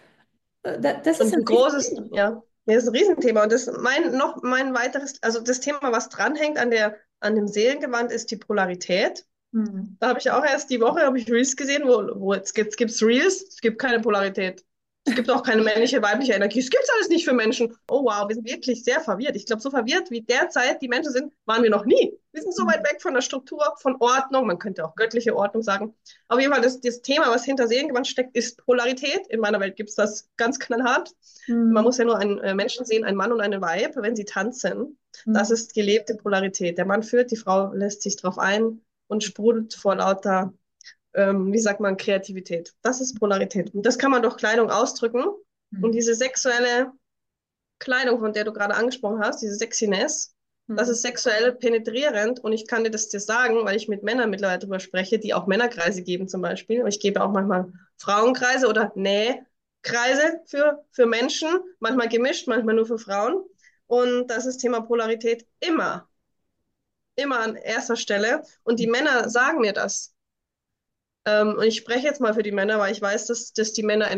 Das ist Und ein ein großes, Riesenthema. ja, das ist ein Riesenthema. Und mein weiteres, also das Thema, was dranhängt an dem Seelengewand, ist die Polarität. Mhm. Da habe ich auch erst die Woche habe ich Reels gesehen, wo gibt's Reels, es gibt keine Polarität. Es gibt auch keine männliche, weibliche Energie. Es gibt's alles nicht für Menschen. Oh wow, wir sind wirklich sehr verwirrt. Ich glaube, so verwirrt wie derzeit die Menschen sind, waren wir noch nie. Wir sind so weit weg von der Struktur, von Ordnung. Man könnte auch göttliche Ordnung sagen. Auf jeden Fall, das Thema, was hinter Seelengewand steckt, ist Polarität. In meiner Welt gibt's das ganz knallhart. Man Mhm. muss ja nur einen Menschen sehen, einen Mann und eine Weib, wenn sie tanzen. Das Mhm. ist gelebte Polarität. Der Mann führt, die Frau lässt sich drauf ein und sprudelt vor lauter, wie sagt man, Kreativität. Das ist Polarität. Und das kann man durch Kleidung ausdrücken. Und Mhm. diese sexuelle Kleidung, von der du gerade angesprochen hast, diese Sexiness, das Mhm. ist sexuell penetrierend. Und ich kann dir sagen, weil ich mit Männern mittlerweile darüber spreche, die auch Männerkreise geben zum Beispiel. Und ich gebe auch manchmal Frauenkreise oder Nähkreise für Menschen, manchmal gemischt, manchmal nur für Frauen. Und das ist Thema Polarität immer an erster Stelle. Und die Männer sagen mir das. Und ich spreche jetzt mal für die Männer, weil ich weiß, dass die Männer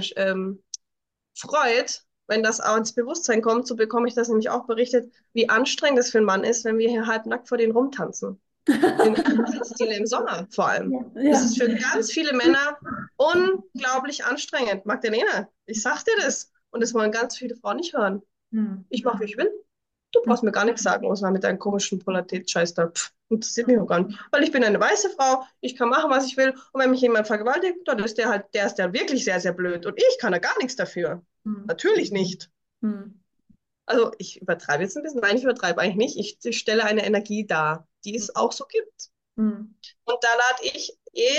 freut, wenn das auch ins Bewusstsein kommt. So bekomme ich das nämlich auch berichtet, wie anstrengend es für einen Mann ist, wenn wir hier halbnackt vor denen rumtanzen. In Stile im Sommer vor allem. Ja, Das ja. ist für ganz viele Männer unglaublich anstrengend. Magdalena, ich sag dir das. Und das wollen ganz viele Frauen nicht hören. Mhm. Ich mache, wie ich will. Du brauchst mir gar nichts sagen, außer mit deinem komischen Polaritätsscheiß da. Pff, interessiert mich auch gar nicht. Weil ich bin eine weiße Frau, ich kann machen, was ich will. Und wenn mich jemand vergewaltigt, dann ist der ist ja wirklich sehr, sehr blöd. Und ich kann da gar nichts dafür. Mhm. Natürlich nicht. Mhm. Also ich übertreibe jetzt ein bisschen. Nein, ich übertreibe eigentlich nicht. Ich stelle eine Energie dar, die es auch so gibt. Mhm. Und da lade ich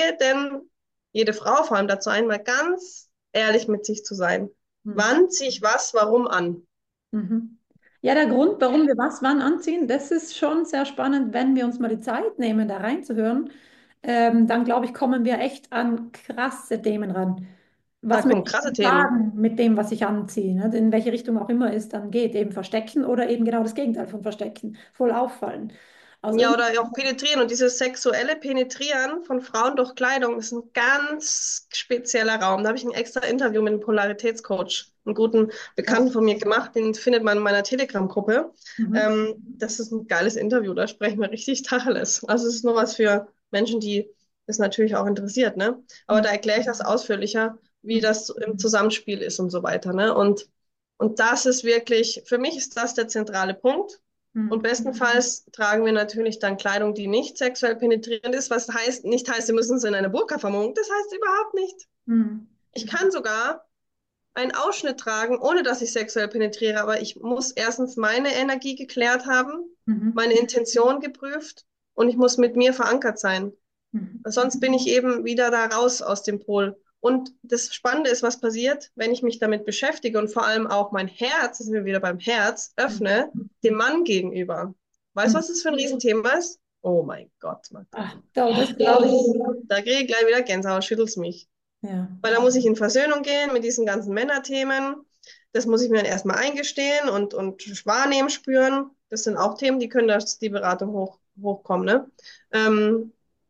jede Frau vor allem dazu ein, mal ganz ehrlich mit sich zu sein. Mhm. Wann ziehe ich was, warum an? Mhm. Ja, der Grund, warum wir was wann anziehen, das ist schon sehr spannend, wenn wir uns mal die Zeit nehmen, da reinzuhören. Dann glaube ich, kommen wir echt an krasse Themen ran. Da Was kommen möchte ich krasse denn Themen. sagen mit dem, was ich anziehe? Ne? In welche Richtung auch immer es dann geht, eben verstecken oder eben genau das Gegenteil von verstecken, voll auffallen. Aus Ja, irgendeinem oder auch penetrieren. Und dieses sexuelle Penetrieren von Frauen durch Kleidung ist ein ganz spezieller Raum. Da habe ich ein extra Interview mit einem Polaritätscoach, einen guten Bekannten von mir gemacht. Den findet man in meiner Telegram-Gruppe. Mhm. Das ist ein geiles Interview. Da sprechen wir richtig Tacheles. Also es ist nur was für Menschen, die das natürlich auch interessiert, ne? Aber da erkläre ich das ausführlicher, wie das im Zusammenspiel ist und so weiter, ne? Und das ist wirklich, für mich ist das der zentrale Punkt. Und Mhm. bestenfalls tragen wir natürlich dann Kleidung, die nicht sexuell penetrierend ist, was heißt, nicht heißt, wir müssen uns in eine Burka vermummen. Das heißt überhaupt nicht. Mhm. Ich kann sogar einen Ausschnitt tragen, ohne dass ich sexuell penetriere, aber ich muss erstens meine Energie geklärt haben, Mhm. meine Intention geprüft und ich muss mit mir verankert sein. Mhm. Sonst bin ich eben wieder da raus aus dem Pol. Und das Spannende ist, was passiert, wenn ich mich damit beschäftige und vor allem auch mein Herz, das sind wir wieder beim Herz, öffne dem Mann gegenüber. Weißt du, Mhm. was das für ein Riesenthema ist? Oh mein Gott, Ach, Magdalena. das glaube ich. Da kriege ich gleich wieder Gänsehaut, schüttelst mich. Ja. Weil da muss ich in Versöhnung gehen mit diesen ganzen Männerthemen. Das muss ich mir dann erstmal eingestehen und wahrnehmen, spüren. Das sind auch Themen, die können durch die Beratung hochkommen. Ne? Ähm,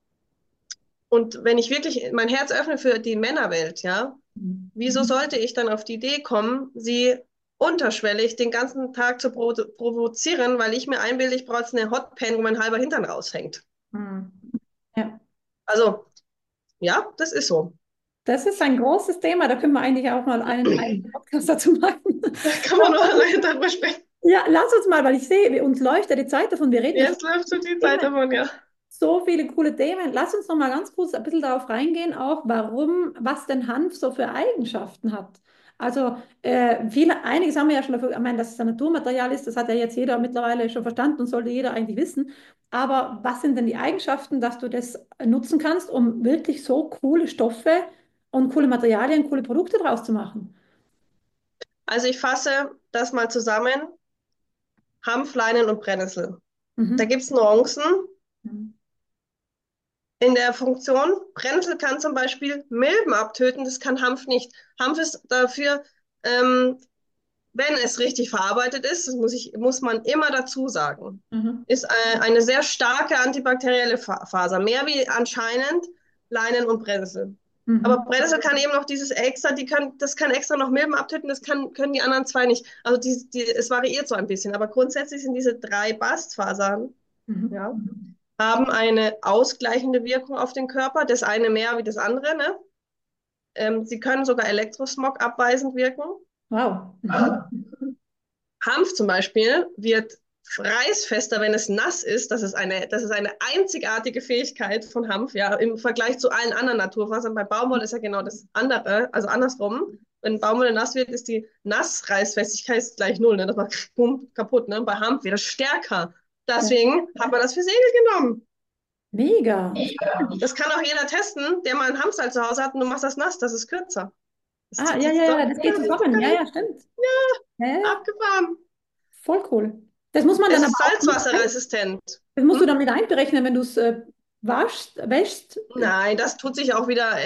und wenn ich wirklich mein Herz öffne für die Männerwelt, ja, Mhm. wieso sollte ich dann auf die Idee kommen, sie unterschwellig den ganzen Tag zu provozieren, weil ich mir einbilde, ich brauche jetzt eine Hotpan, wo mein halber Hintern raushängt. Mhm. Ja. Also, ja, das ist so. Das ist ein großes Thema. Da können wir eigentlich auch mal einen Podcast dazu machen. Da kann man nur alleine darüber sprechen. Ja, lass uns mal, weil ich sehe, uns läuft ja die Zeit davon. Wir reden ja schon Jetzt läuft so die Zeit Themen, davon, ja. so viele coole Themen. Lass uns noch mal ganz kurz ein bisschen darauf reingehen, auch warum, was denn Hanf so für Eigenschaften hat. Also einiges haben wir ja schon dafür, ich meine, dass es ein Naturmaterial ist, das hat ja jetzt jeder mittlerweile schon verstanden und sollte jeder eigentlich wissen. Aber was sind denn die Eigenschaften, dass du das nutzen kannst, um wirklich so coole Stoffe und coole Materialien, coole Produkte draus zu machen? Also ich fasse das mal zusammen. Hanf, Leinen und Brennnessel. Da Mhm. gibt es Nuancen Mhm. in der Funktion. Brennnessel kann zum Beispiel Milben abtöten, das kann Hanf nicht. Hanf ist dafür, ähm, wenn es richtig verarbeitet ist, das muss man immer dazu sagen, Mhm. ist eine sehr starke antibakterielle Faser. Mehr wie anscheinend Leinen und Brennnessel. Aber Mhm. Brennnessel kann eben noch dieses extra, das kann extra noch Milben abtöten, können die anderen zwei nicht. Also es variiert so ein bisschen, aber grundsätzlich sind diese drei Bastfasern, Mhm. ja, haben eine ausgleichende Wirkung auf den Körper, das eine mehr wie das andere, ne? Sie können sogar Elektrosmog abweisend wirken. Wow. Mhm. Hanf zum Beispiel wird reißfester, wenn es nass ist. Das ist eine einzigartige Fähigkeit von Hanf, ja, im Vergleich zu allen anderen Naturfasern. Bei Baumwolle ist ja genau das andere, also andersrum. Wenn Baumwolle nass wird, ist die Nassreißfestigkeit gleich null, ne? Das macht bumm, kaputt, ne? Bei Hanf wird es stärker. Ja. Deswegen hat man das für Segel genommen. Mega. Das kann auch jeder testen, der mal ein Hanfseil zu Hause hat und du machst das nass, das ist kürzer. Das Ah, zieht ja, sich ja, zusammen. ja, das Ja, geht das ist zusammen. Ja, geil. ja, stimmt. Ja, ja, ja. Abgefahren. Voll cool. Das muss man Es dann aber ist auch mit salzwasserresistent. das musst du Hm? dann mit einberechnen, wenn du es wäschst. Nein, das tut sich auch wieder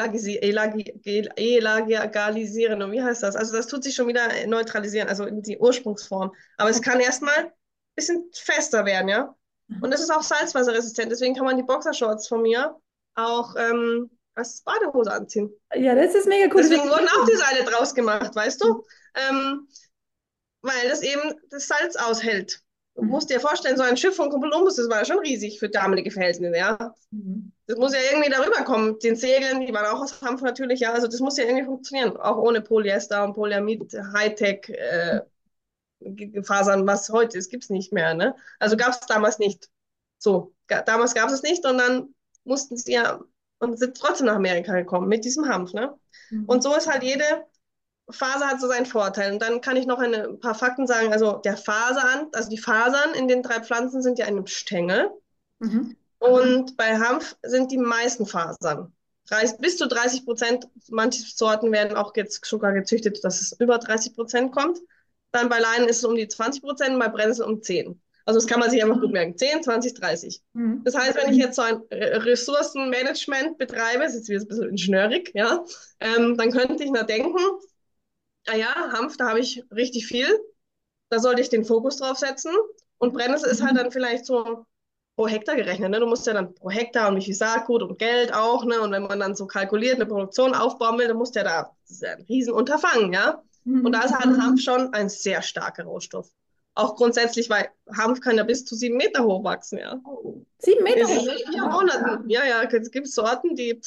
elagalisieren. Und wie heißt das? Also das tut sich schon wieder neutralisieren, also in die Ursprungsform. Aber es kann erstmal ein bisschen fester werden, ja. Und es ist auch salzwasserresistent. Deswegen kann man die Boxershorts von mir auch als Badehose anziehen. Ja, das ist mega cool. Das Deswegen ist wurden auch die Seile draus gemacht, weißt du? Ähm, weil das eben das Salz aushält. Du mhm. musst dir vorstellen, so ein Schiff von Columbus, das war ja schon riesig für damalige Verhältnisse, ja. Mhm. Das muss ja irgendwie darüber kommen. Den Segeln, die waren auch aus Hanf natürlich, ja. Also das muss ja irgendwie funktionieren. Auch ohne Polyester und Polyamid, Hightech, Fasern, was heute ist, gibt es nicht mehr, ne? Also gab es damals nicht. So, damals gab es es nicht und dann mussten sie ja und sind trotzdem nach Amerika gekommen mit diesem Hanf, ne? Und Mhm. so ist halt jede Faser hat so seinen Vorteil. Und dann kann ich noch ein paar Fakten sagen. Also also die Fasern in den drei Pflanzen sind ja in einem Stängel. Mhm. Und bei Hanf sind die meisten Fasern. Bis zu 30%, manche Sorten werden auch jetzt sogar gezüchtet, dass es über 30% kommt. Dann bei Leinen ist es um die 20% und bei Brennnessel um 10. Also das kann man sich einfach gut merken. 10, 20, 30. Mhm. Das heißt, wenn ich jetzt so ein Ressourcenmanagement betreibe, ist jetzt wieder ein bisschen ingenieurig, ja, dann könnte ich mir denken, naja, Hanf, da habe ich richtig viel, da sollte ich den Fokus drauf setzen. Und Brennnessel ist halt dann vielleicht so pro Hektar gerechnet. Ne? Du musst ja dann pro Hektar und wie viel Saatgut und Geld auch. Ne? Und wenn man dann so kalkuliert, eine Produktion aufbauen will, dann musst du ja da, das ist ja ein Riesenunterfangen, ja. Und da ist halt Hanf schon ein sehr starker Rohstoff. Auch grundsätzlich, weil Hanf kann ja bis zu 7 Meter hoch wachsen, ja. 7 Meter In hoch. 4 Monaten. Ja, ja, es gibt Sorten, die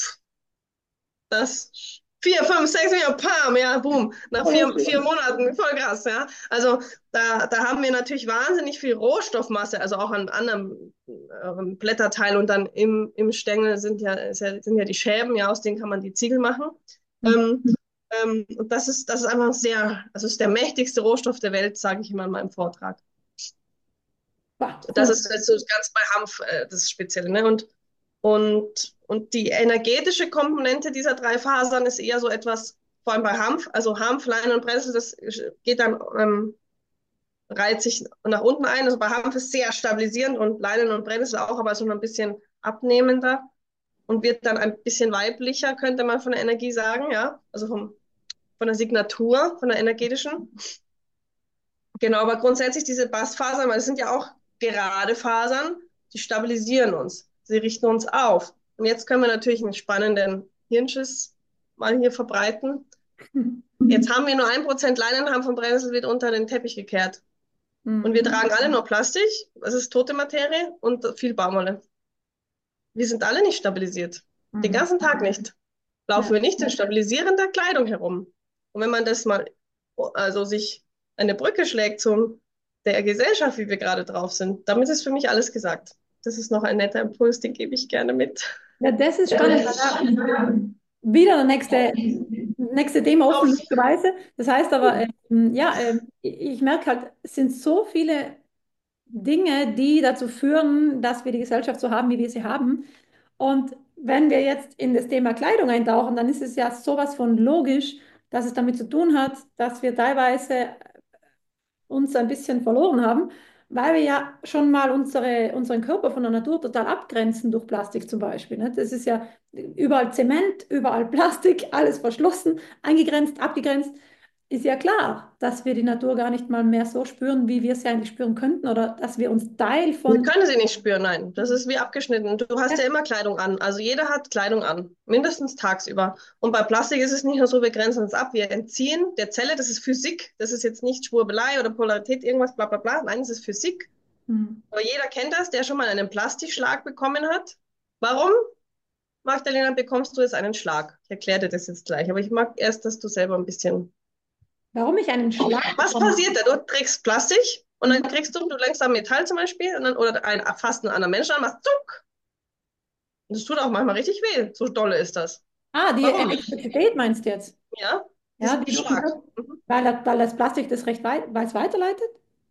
das 4, 5, 6 Meter, pam, ja, boom, nach vier Monaten, voll krass, ja. Also da haben wir natürlich wahnsinnig viel Rohstoffmasse, also auch an anderen Blätterteil und dann im Stängel sind ja die Schäben, ja, aus denen kann man die Ziegel machen. Und das ist einfach sehr, also ist der mächtigste Rohstoff der Welt, sage ich immer in meinem Vortrag. Bah, Das cool. ist so ganz bei Hanf das Spezielle, ne? Und die energetische Komponente dieser 3 Fasern ist eher so etwas, vor allem bei Hanf, also Hanf, Leine und Brennnessel, das geht dann, reiht sich nach unten ein. Also bei Hanf ist sehr stabilisierend und Leinen und Brennnessel auch, aber so ein bisschen abnehmender und wird dann ein bisschen weiblicher, könnte man von der Energie sagen, ja, also von der Signatur, von der energetischen. Genau, aber grundsätzlich diese Bastfasern, weil es sind ja auch gerade Fasern, die stabilisieren uns, sie richten uns auf. Und jetzt können wir natürlich einen spannenden Hirnschiss mal hier verbreiten. Jetzt haben wir nur 1% Leinenhanf und Brennnessel wird unter den Teppich gekehrt. Und wir tragen alle nur Plastik, es ist tote Materie und viel Baumwolle. Wir sind alle nicht stabilisiert. Den ganzen Tag nicht. Laufen wir nicht in stabilisierender Kleidung herum. Und wenn man das mal, also sich eine Brücke schlägt zum der Gesellschaft, wie wir gerade drauf sind, damit ist für mich alles gesagt. Das ist noch ein netter Impuls, den gebe ich gerne mit. Ja, das ist spannend. Weil da wieder der nächste Thema offen, logischerweise. Das heißt aber, ja, ich merke halt, es sind so viele Dinge, die dazu führen, dass wir die Gesellschaft so haben, wie wir sie haben. Und wenn wir jetzt in das Thema Kleidung eintauchen, dann ist es ja sowas von logisch, dass es damit zu tun hat, dass wir teilweise uns ein bisschen verloren haben, weil wir ja schon mal unseren Körper von der Natur total abgrenzen durch Plastik zum Beispiel. Ne? Das ist ja überall Zement, überall Plastik, alles verschlossen, eingegrenzt, abgegrenzt. Ist ja klar, dass wir die Natur gar nicht mal mehr so spüren, wie wir sie eigentlich spüren könnten oder dass wir uns Teil Wir von... können sie nicht spüren, nein. Das ist wie abgeschnitten. Du hast ja immer Kleidung an. Also jeder hat Kleidung an, mindestens tagsüber. Und bei Plastik ist es nicht nur so, wir grenzen uns ab, wir entziehen der Zelle, das ist Physik, das ist jetzt nicht Schwurbelei oder Polarität, irgendwas, bla bla bla. Nein, es ist Physik. Aber jeder kennt das, der schon mal einen Plastikschlag bekommen hat. Warum, Magdalena, bekommst du jetzt einen Schlag? Ich erkläre dir das jetzt gleich, aber ich mag erst, dass du selber ein bisschen. Warum ich einen Schlag Was bekomme? passiert da? Du trägst Plastik und dann du lenkst am Metall zum Beispiel und dann, oder fasst einen anderen Menschen an, machst zuck. Und das tut auch manchmal richtig weh. So dolle ist das. Ah, die Warum? Elektrizität meinst du jetzt? Ja, Ja, diesen die Schlag. Mhm. weil das Plastik das recht weit weiterleitet?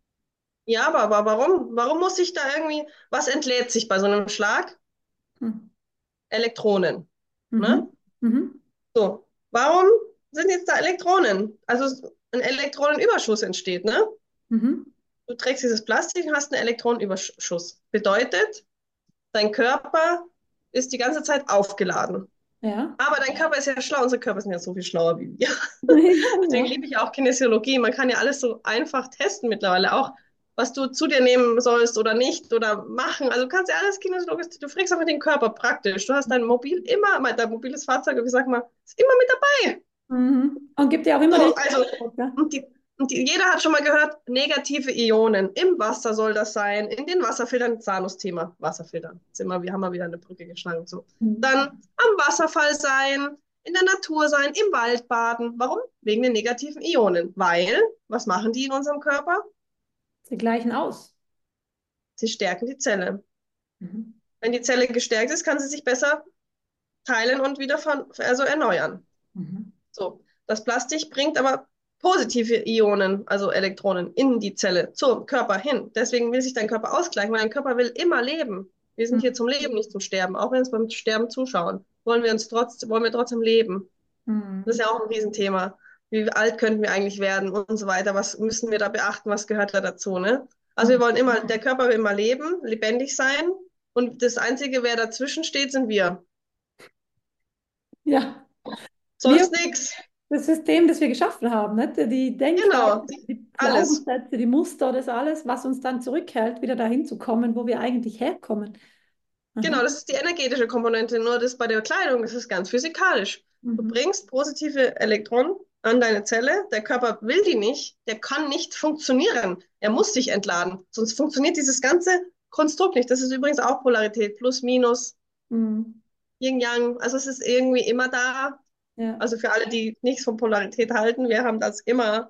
Ja, aber warum? Warum muss ich da irgendwie, was entlädt sich bei so einem Schlag? Hm. Elektronen. Ne? Mhm. Mhm. So, warum sind jetzt da Elektronen? Also ein Elektronenüberschuss entsteht, ne? Mhm. Du trägst dieses Plastik und hast einen Elektronenüberschuss. Bedeutet, dein Körper ist die ganze Zeit aufgeladen. Ja. Aber dein Körper ist ja schlau, unsere Körper sind ja so viel schlauer wie wir. Deswegen Ja. liebe ich auch Kinesiologie. Man kann ja alles so einfach testen mittlerweile. Auch was du zu dir nehmen sollst oder nicht oder machen. Also du kannst ja alles kinesiologisch, du fragst einfach den Körper praktisch. Du hast dein dein mobiles Fahrzeug, wie sag mal, ist immer mit dabei. Mhm. Und gibt ja auch immer die So, also, Antwort, ja? jeder hat schon mal gehört, negative Ionen. Im Wasser soll das sein, in den Wasserfiltern, Sanus-Thema, Wasserfiltern. Wir haben mal wieder eine Brücke geschlagen. So. Mhm. Dann am Wasserfall sein, in der Natur sein, im Wald baden. Warum? Wegen den negativen Ionen. Weil, was machen die in unserem Körper? Sie gleichen aus. Sie stärken die Zelle. Mhm. Wenn die Zelle gestärkt ist, kann sie sich besser teilen und wieder also erneuern. Mhm. So, das Plastik bringt aber positive Ionen, also Elektronen, in die Zelle, zum Körper hin. Deswegen will sich dein Körper ausgleichen, weil dein Körper will immer leben. Wir sind hier zum Leben, nicht zum Sterben. Auch wenn wir uns beim Sterben zuschauen, wollen wir trotzdem leben. Mhm. Das ist ja auch ein Riesenthema. wie alt könnten wir eigentlich werden und so weiter, was müssen wir da beachten, was gehört da dazu, ne? Also wir wollen immer, der Körper will immer leben, lebendig sein und das Einzige, wer dazwischen steht, sind wir. Ja, wir, Sonst nichts. das System, das wir geschaffen haben, nicht? Die Genau, Denkweisen, die alles. Glaubenssätze, die Muster, das alles, was uns dann zurückhält, wieder dahin zu kommen, wo wir eigentlich herkommen. Genau, Aha. das ist die energetische Komponente, nur das bei der Kleidung, das ist ganz physikalisch. Du Mhm. bringst positive Elektronen an deine Zelle, der Körper will die nicht, der kann nicht funktionieren. Er muss sich entladen, sonst funktioniert dieses ganze Konstrukt nicht. Das ist übrigens auch Polarität, Plus, Minus, Mhm. Yin, Yang. Also es ist irgendwie immer da. Ja. Also für alle, die nichts von Polarität halten, wir haben das immer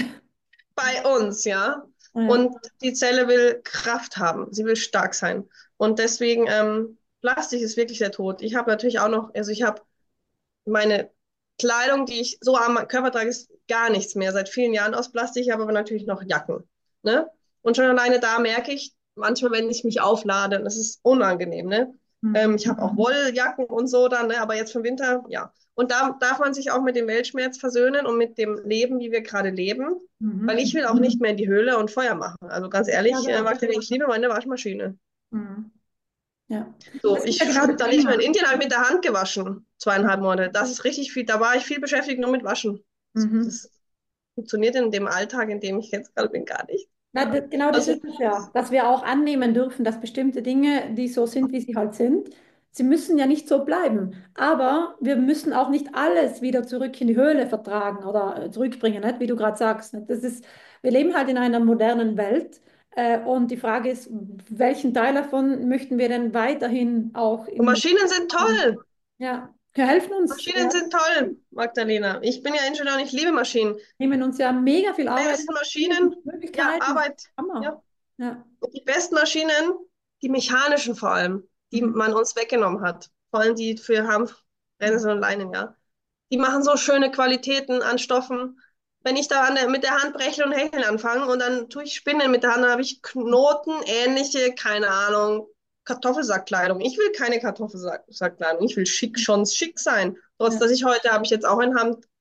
bei uns, ja. Ja. Und die Zelle will Kraft haben, sie will stark sein. Und deswegen, Plastik ist wirklich der Tod. Ich habe natürlich auch noch, also ich habe meine Kleidung, die ich so am Körper trage, ist gar nichts mehr. Seit vielen Jahren aus Plastik. Ich habe aber natürlich noch Jacken. Ne? Und schon alleine da merke ich, manchmal, wenn ich mich auflade, das ist unangenehm. Ne? Mhm. Ich habe auch Wolljacken und so dann, ne? Aber jetzt vom Winter, ja. Und da darf man sich auch mit dem Weltschmerz versöhnen und mit dem Leben, wie wir gerade leben. Weil Mhm. ich will auch nicht mehr in die Höhle und Feuer machen. Also ganz Ich ehrlich, glaube auch. Magdalena, ich liebe meine Waschmaschine. Mhm. Ja. So, Das ist ja ich genau habe das da nicht mehr in Thema. Indien habe ich mit der Hand gewaschen, 2,5 Monate. Das ist richtig viel. Da war ich viel beschäftigt nur mit Waschen. Mhm. Das funktioniert in dem Alltag, in dem ich jetzt gerade bin, gar nicht. Na, genau das Also, ist es ja, dass wir auch annehmen dürfen, dass bestimmte Dinge, die so sind, wie sie halt sind, sie müssen ja nicht so bleiben. Aber wir müssen auch nicht alles wieder zurück in die Höhle vertragen oder zurückbringen, nicht? Wie du gerade sagst. Nicht? Das ist, wir leben halt in einer modernen Welt und die Frage ist, welchen Teil davon möchten wir denn weiterhin auch und in, Maschinen sind toll. ja, helfen uns, Maschinen sind toll, Magdalena. Ich bin ja Ingenieur und ich liebe Maschinen. nehmen uns ja mega viel Die Arbeit, besten viele gute Maschinen, ja, Möglichkeiten. Arbeit, Hammer. ja. Ja. Und die besten Maschinen, die mechanischen vor allem, die Mhm. man uns weggenommen hat. Vor allem die für Hanf, Mhm. Brennnesseln und Leinen, ja. Die machen so schöne Qualitäten an Stoffen. Wenn ich da mit der Hand Brechel und Hecheln anfange und dann tue ich Spinnen mit der Hand, dann habe ich knotenähnliche, keine Ahnung, Kartoffelsackkleidung. Ich will keine Kartoffelsackkleidung. Ich will schick, schon schick sein. Trotz Ja. dass ich heute habe ich jetzt auch ein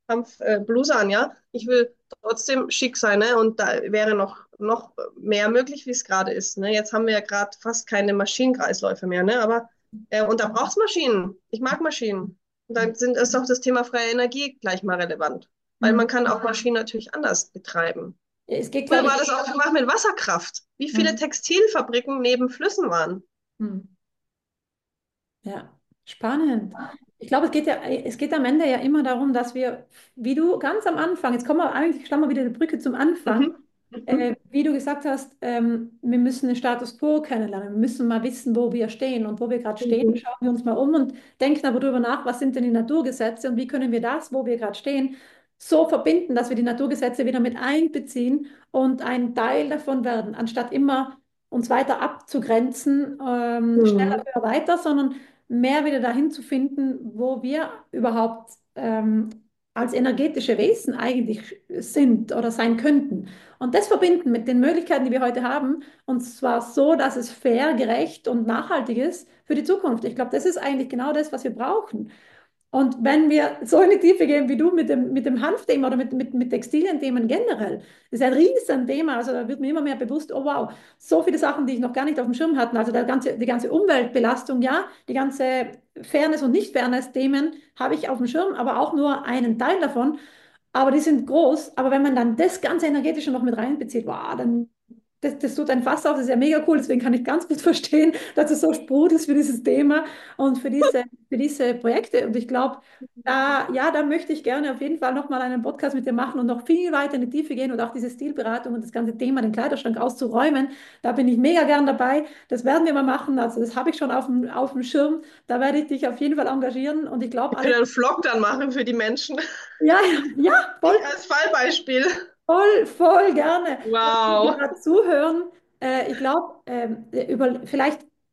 Bluse an, ja. Ich will trotzdem schick sein, ne? Und da wäre noch mehr möglich, wie es gerade ist. Ne? Jetzt haben wir ja gerade fast keine Maschinenkreisläufe mehr, ne? Aber und da braucht es Maschinen. Ich mag Maschinen. Und dann ist auch das Thema freie Energie gleich mal relevant. Weil Mhm. man kann auch Maschinen natürlich anders betreiben. Es geht, Früher glaube war ich. das auch gemacht mit Wasserkraft. Wie viele Mhm. Textilfabriken neben Flüssen waren. Mhm. Ja, spannend. Ich glaube, es geht am Ende ja immer darum, dass wir, wie du ganz am Anfang, jetzt kommen wir eigentlich, schlagen wir wieder die Brücke zum Anfang, Mhm. Mhm. wie du gesagt hast, wir müssen den Status quo kennenlernen, wir müssen mal wissen, wo wir stehen und wo wir gerade stehen, Mhm. schauen wir uns mal um und denken aber darüber nach, was sind denn die Naturgesetze und wie können wir das, wo wir gerade stehen, so verbinden, dass wir die Naturgesetze wieder mit einbeziehen und ein Teil davon werden, anstatt immer uns weiter abzugrenzen, schneller, Mhm. höher, weiter, sondern mehr wieder dahin zu finden, wo wir überhaupt als energetische Wesen eigentlich sind oder sein könnten. Und das verbinden mit den Möglichkeiten, die wir heute haben, und zwar so, dass es fair, gerecht und nachhaltig ist für die Zukunft. Ich glaube, das ist eigentlich genau das, was wir brauchen. Und wenn wir so in die Tiefe gehen wie du mit dem Hanfthema oder mit Textilienthemen generell, das ist ein Riesenthema. Also da wird mir immer mehr bewusst, oh wow, so viele Sachen, die ich noch gar nicht auf dem Schirm hatte. Also die ganze Umweltbelastung, ja, die ganze Fairness- und Nicht-Fairness-Themen habe ich auf dem Schirm, aber auch nur einen Teil davon. Aber die sind groß. Aber wenn man dann das ganze Energetische noch mit reinbezieht, wow, dann das tut ein Fass auf, das ist ja mega cool. Deswegen kann ich ganz gut verstehen, dass du so sprudelst für dieses Thema und für diese Projekte. Und ich glaube, ja, da möchte ich gerne auf jeden Fall nochmal einen Podcast mit dir machen und noch viel weiter in die Tiefe gehen und auch diese Stilberatung und das ganze Thema, den Kleiderschrank auszuräumen. Da bin ich mega gern dabei. Das werden wir mal machen. Also das habe ich schon auf dem Schirm. Da werde ich dich auf jeden Fall engagieren. Und ich glaube, Wir alles, können einen Vlog dann machen für die Menschen. ja, ja, voll, Ich als Fallbeispiel. voll gerne. Und die Wow. gerade zuhören, ich glaube, vielleicht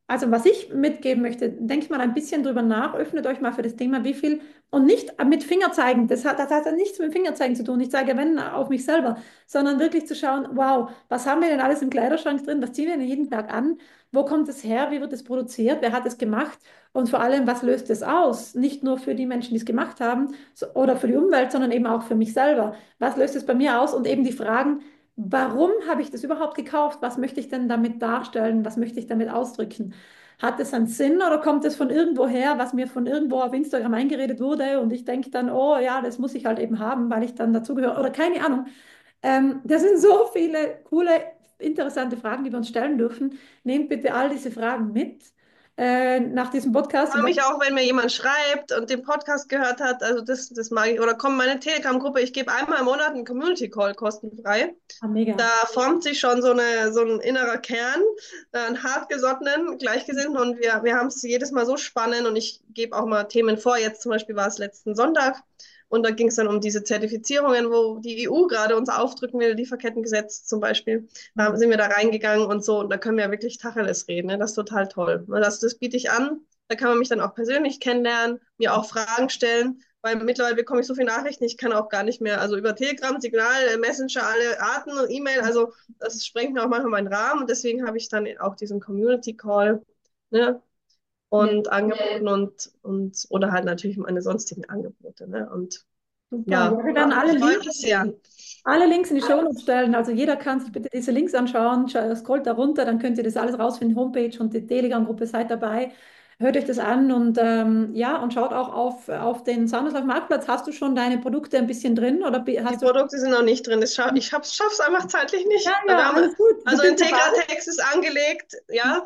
Also was ich mitgeben möchte, denkt mal ein bisschen drüber nach, öffnet euch mal für das Thema, wie viel und nicht mit Fingerzeigen, das hat ja nichts mit Fingerzeigen zu tun, ich zeige wenn auf mich selber, sondern wirklich zu schauen, wow, was haben wir denn alles im Kleiderschrank drin, was ziehen wir denn jeden Tag an, wo kommt es her, wie wird es produziert, wer hat es gemacht und vor allem, was löst es aus? Nicht nur für die Menschen, die es gemacht haben oder für die Umwelt, sondern eben auch für mich selber. Was löst es bei mir aus? Und eben die Fragen, warum habe ich das überhaupt gekauft? Was möchte ich denn damit darstellen? Was möchte ich damit ausdrücken? Hat es einen Sinn oder kommt es von irgendwoher, was mir von irgendwo auf Instagram eingeredet wurde und ich denke dann, oh ja, das muss ich halt eben haben, weil ich dann dazugehöre oder keine Ahnung. Das sind so viele coole, interessante Fragen, die wir uns stellen dürfen. Nehmt bitte all diese Fragen mit nach diesem Ich Podcast. Und freue mich auch, wenn mir jemand schreibt und den Podcast gehört hat. Also das mag ich. Oder komm, meine Telegram-Gruppe, ich gebe einmal im Monat einen Community-Call kostenfrei. Da mega. formt sich schon so ein innerer Kern, ein hartgesottenen, Gleichgesinnten und wir haben es jedes Mal so spannend und ich gebe auch mal Themen vor. Jetzt zum Beispiel war es letzten Sonntag und da ging es dann um diese Zertifizierungen, wo die EU gerade uns aufdrücken will, Lieferkettengesetz zum Beispiel. Da sind wir da reingegangen und so und da können wir ja wirklich Tacheles reden. Ne? Das ist total toll. Das biete ich an. Da kann man mich dann auch persönlich kennenlernen, mir auch Fragen stellen. Weil mittlerweile bekomme ich so viele Nachrichten, ich kann auch gar nicht mehr, also über Telegram, Signal, Messenger, alle Arten und E-Mail, also das sprengt mir auch manchmal meinen Rahmen und deswegen habe ich dann auch diesen Community Call, ne, Ja, und angeboten und oder halt natürlich meine sonstigen Angebote, ne, und super. Ja, ja, wir werden alle ich freue Links. mich sehr. Alle Links in die Shownotes stellen. Also jeder kann sich bitte diese Links anschauen. Scrollt da runter, dann könnt ihr das alles rausfinden. Homepage und die Telegram-Gruppe, seid dabei. Hört euch das an und ja, und schaut auch auf den Soundeslauf Marktplatz. Hast du schon deine Produkte ein bisschen drin oder Die hast du schon? Produkte sind noch nicht drin. Ich schaff's einfach zeitlich Ja, nicht. Wir ja, haben, alles gut. Du also bist auf alles. Integratext ist angelegt, ja.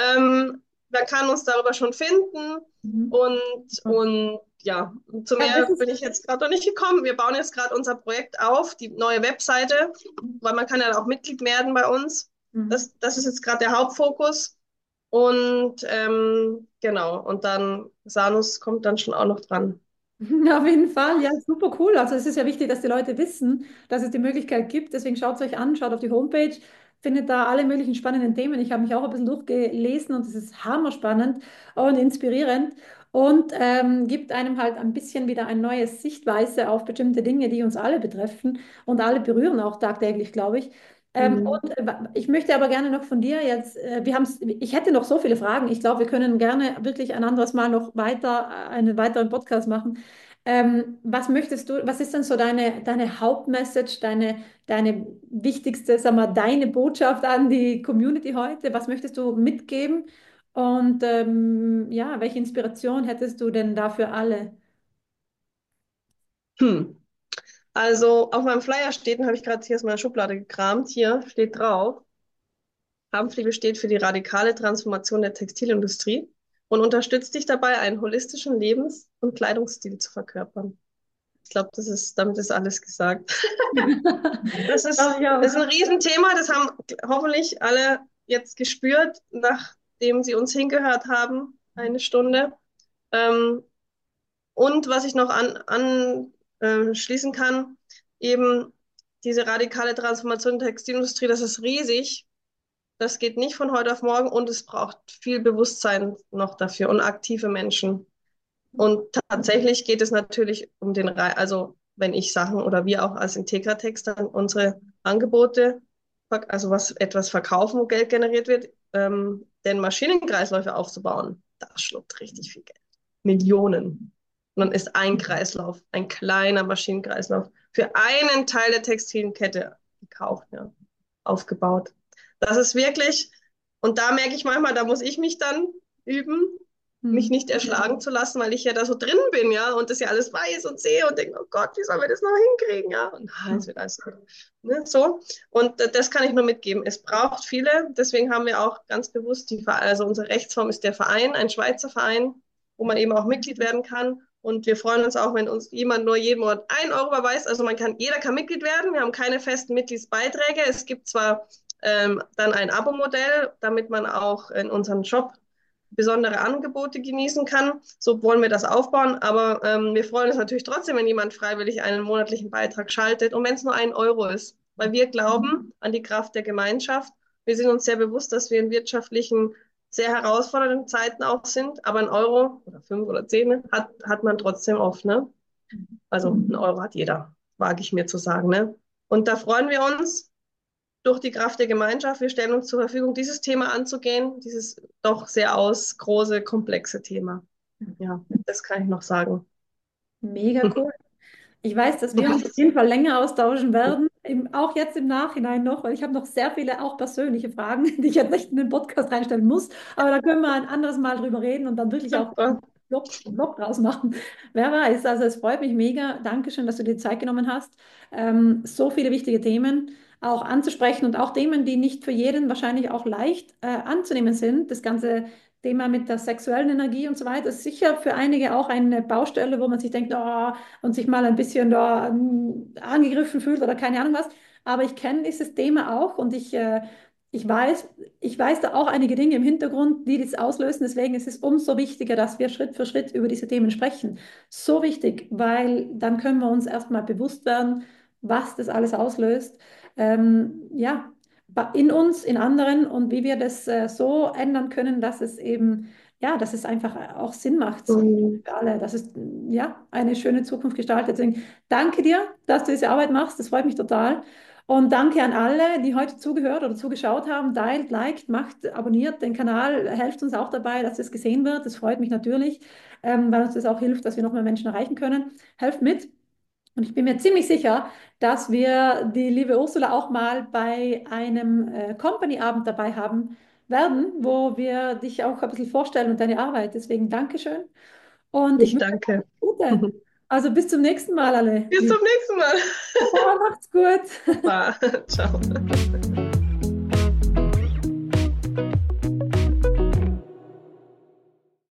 Man kann uns darüber schon finden. Mhm. Und ja, zu Ja, das mehr ist. bin ich jetzt gerade noch nicht gekommen. Wir bauen jetzt gerade unser Projekt auf, die neue Webseite, weil man kann ja auch Mitglied werden bei uns. Mhm. Das ist jetzt gerade der Hauptfokus. Und genau, und dann Sanus kommt dann schon auch noch dran. Ja, auf jeden Fall, ja, super cool. Also es ist ja wichtig, dass die Leute wissen, dass es die Möglichkeit gibt. Deswegen schaut es euch an, schaut auf die Homepage, findet da alle möglichen spannenden Themen. Ich habe mich auch ein bisschen durchgelesen und es ist hammerspannend und inspirierend und gibt einem halt ein bisschen wieder eine neue Sichtweise auf bestimmte Dinge, die uns alle betreffen und alle berühren auch tagtäglich, glaube ich. Mhm. Ich möchte aber gerne noch von dir jetzt, ich hätte noch so viele Fragen. Ich glaube, wir können gerne wirklich ein anderes Mal noch weiter, einen weiteren Podcast machen. Was möchtest du, was ist denn so deine Hauptmessage, deine wichtigste, sag mal, deine Botschaft an die Community heute? Was möchtest du mitgeben? Und ja, welche Inspiration hättest du denn da für alle? Hm. Also auf meinem Flyer steht, und habe ich gerade hier aus meiner Schublade gekramt, hier steht drauf, Habenpflege steht für die radikale Transformation der Textilindustrie und unterstützt dich dabei, einen holistischen Lebens- und Kleidungsstil zu verkörpern. Ich glaube, damit ist alles gesagt. Ja, ich Das ist auch. ein Riesenthema, das haben hoffentlich alle jetzt gespürt, nachdem sie uns hingehört haben, eine Stunde. Ähm, und was ich noch schließen kann, eben diese radikale Transformation der Textilindustrie, das ist riesig. Das geht nicht von heute auf morgen und es braucht viel Bewusstsein noch dafür und aktive Menschen. Und tatsächlich geht es natürlich um also wenn ich Sachen oder wir auch als Integratext dann unsere Angebote, also was etwas verkaufen, wo Geld generiert wird, denn Maschinenkreisläufe aufzubauen, das schluckt richtig viel Geld. Millionen. Und dann ist ein Kreislauf, ein kleiner Maschinenkreislauf, für einen Teil der Textilkette gekauft, ja, aufgebaut. Das ist wirklich, und da merke ich manchmal, da muss ich mich dann üben, mich Hm. nicht erschlagen zu lassen, weil ich ja da so drin bin, ja, und das ja alles weiß und sehe und denke, oh Gott, wie sollen wir das noch hinkriegen, ja, und es wird alles gut, ne, so. Und das kann ich nur mitgeben. Es braucht viele, deswegen haben wir auch ganz bewusst also unsere Rechtsform ist der Verein, ein Schweizer Verein, wo man eben auch Mitglied werden kann. Und wir freuen uns auch, wenn uns jemand nur jeden Monat 1 Euro überweist. Also jeder kann Mitglied werden. Wir haben keine festen Mitgliedsbeiträge. Es gibt zwar dann ein Abo-Modell, damit man auch in unserem Shop besondere Angebote genießen kann. So wollen wir das aufbauen. Aber wir freuen uns natürlich trotzdem, wenn jemand freiwillig einen monatlichen Beitrag schaltet und wenn es nur 1 Euro ist. Weil wir glauben an die Kraft der Gemeinschaft. Wir sind uns sehr bewusst, dass wir in wirtschaftlichen sehr herausfordernde Zeiten auch sind, aber ein Euro oder 5 oder 10 hat man trotzdem oft, ne? Also ein Euro hat jeder, wage ich mir zu sagen, ne? Und da freuen wir uns durch die Kraft der Gemeinschaft. Wir stellen uns zur Verfügung, dieses Thema anzugehen, dieses doch sehr große, komplexe Thema. Ja, das kann ich noch sagen. Mega cool. Ich weiß, dass wir uns auf jeden Fall länger austauschen werden, auch jetzt im Nachhinein noch, weil ich habe noch sehr viele auch persönliche Fragen, die ich jetzt nicht in den Podcast reinstellen muss, aber da können wir ein anderes Mal drüber reden und dann wirklich auch Super. einen Blog draus machen. Wer weiß, also es freut mich mega. Dankeschön, dass du dir Zeit genommen hast, so viele wichtige Themen auch anzusprechen und auch Themen, die nicht für jeden wahrscheinlich auch leicht anzunehmen sind. Das ganze Thema mit der sexuellen Energie und so weiter ist sicher für einige auch eine Baustelle, wo man sich denkt, oh, und sich mal ein bisschen da angegriffen fühlt oder keine Ahnung was. Aber ich kenne dieses Thema auch und ich weiß, ich weiß da auch einige Dinge im Hintergrund, die das auslösen. Deswegen ist es umso wichtiger, dass wir Schritt für Schritt über diese Themen sprechen. So wichtig, weil dann können wir uns erstmal bewusst werden, was das alles auslöst. Ja, in uns, in anderen und wie wir das so ändern können, dass es eben, ja, dass es einfach auch Sinn macht Mhm. für alle, dass es ja eine schöne Zukunft gestaltet. Deswegen danke dir, dass du diese Arbeit machst. Das freut mich total. Und danke an alle, die heute zugehört oder zugeschaut haben. Teilt, liked, macht, abonniert den Kanal, helft uns auch dabei, dass es gesehen wird. Das freut mich natürlich, weil uns das auch hilft, dass wir noch mehr Menschen erreichen können. Helft mit. Und ich bin mir ziemlich sicher, dass wir die liebe Ursula auch mal bei einem Company-Abend dabei haben werden, wo wir dich auch ein bisschen vorstellen und deine Arbeit. Deswegen Dankeschön. Und ich Ich wünsche euch alles danke. Gute. Also bis zum nächsten Mal alle. Bis zum nächsten Mal. Macht's gut. Ciao.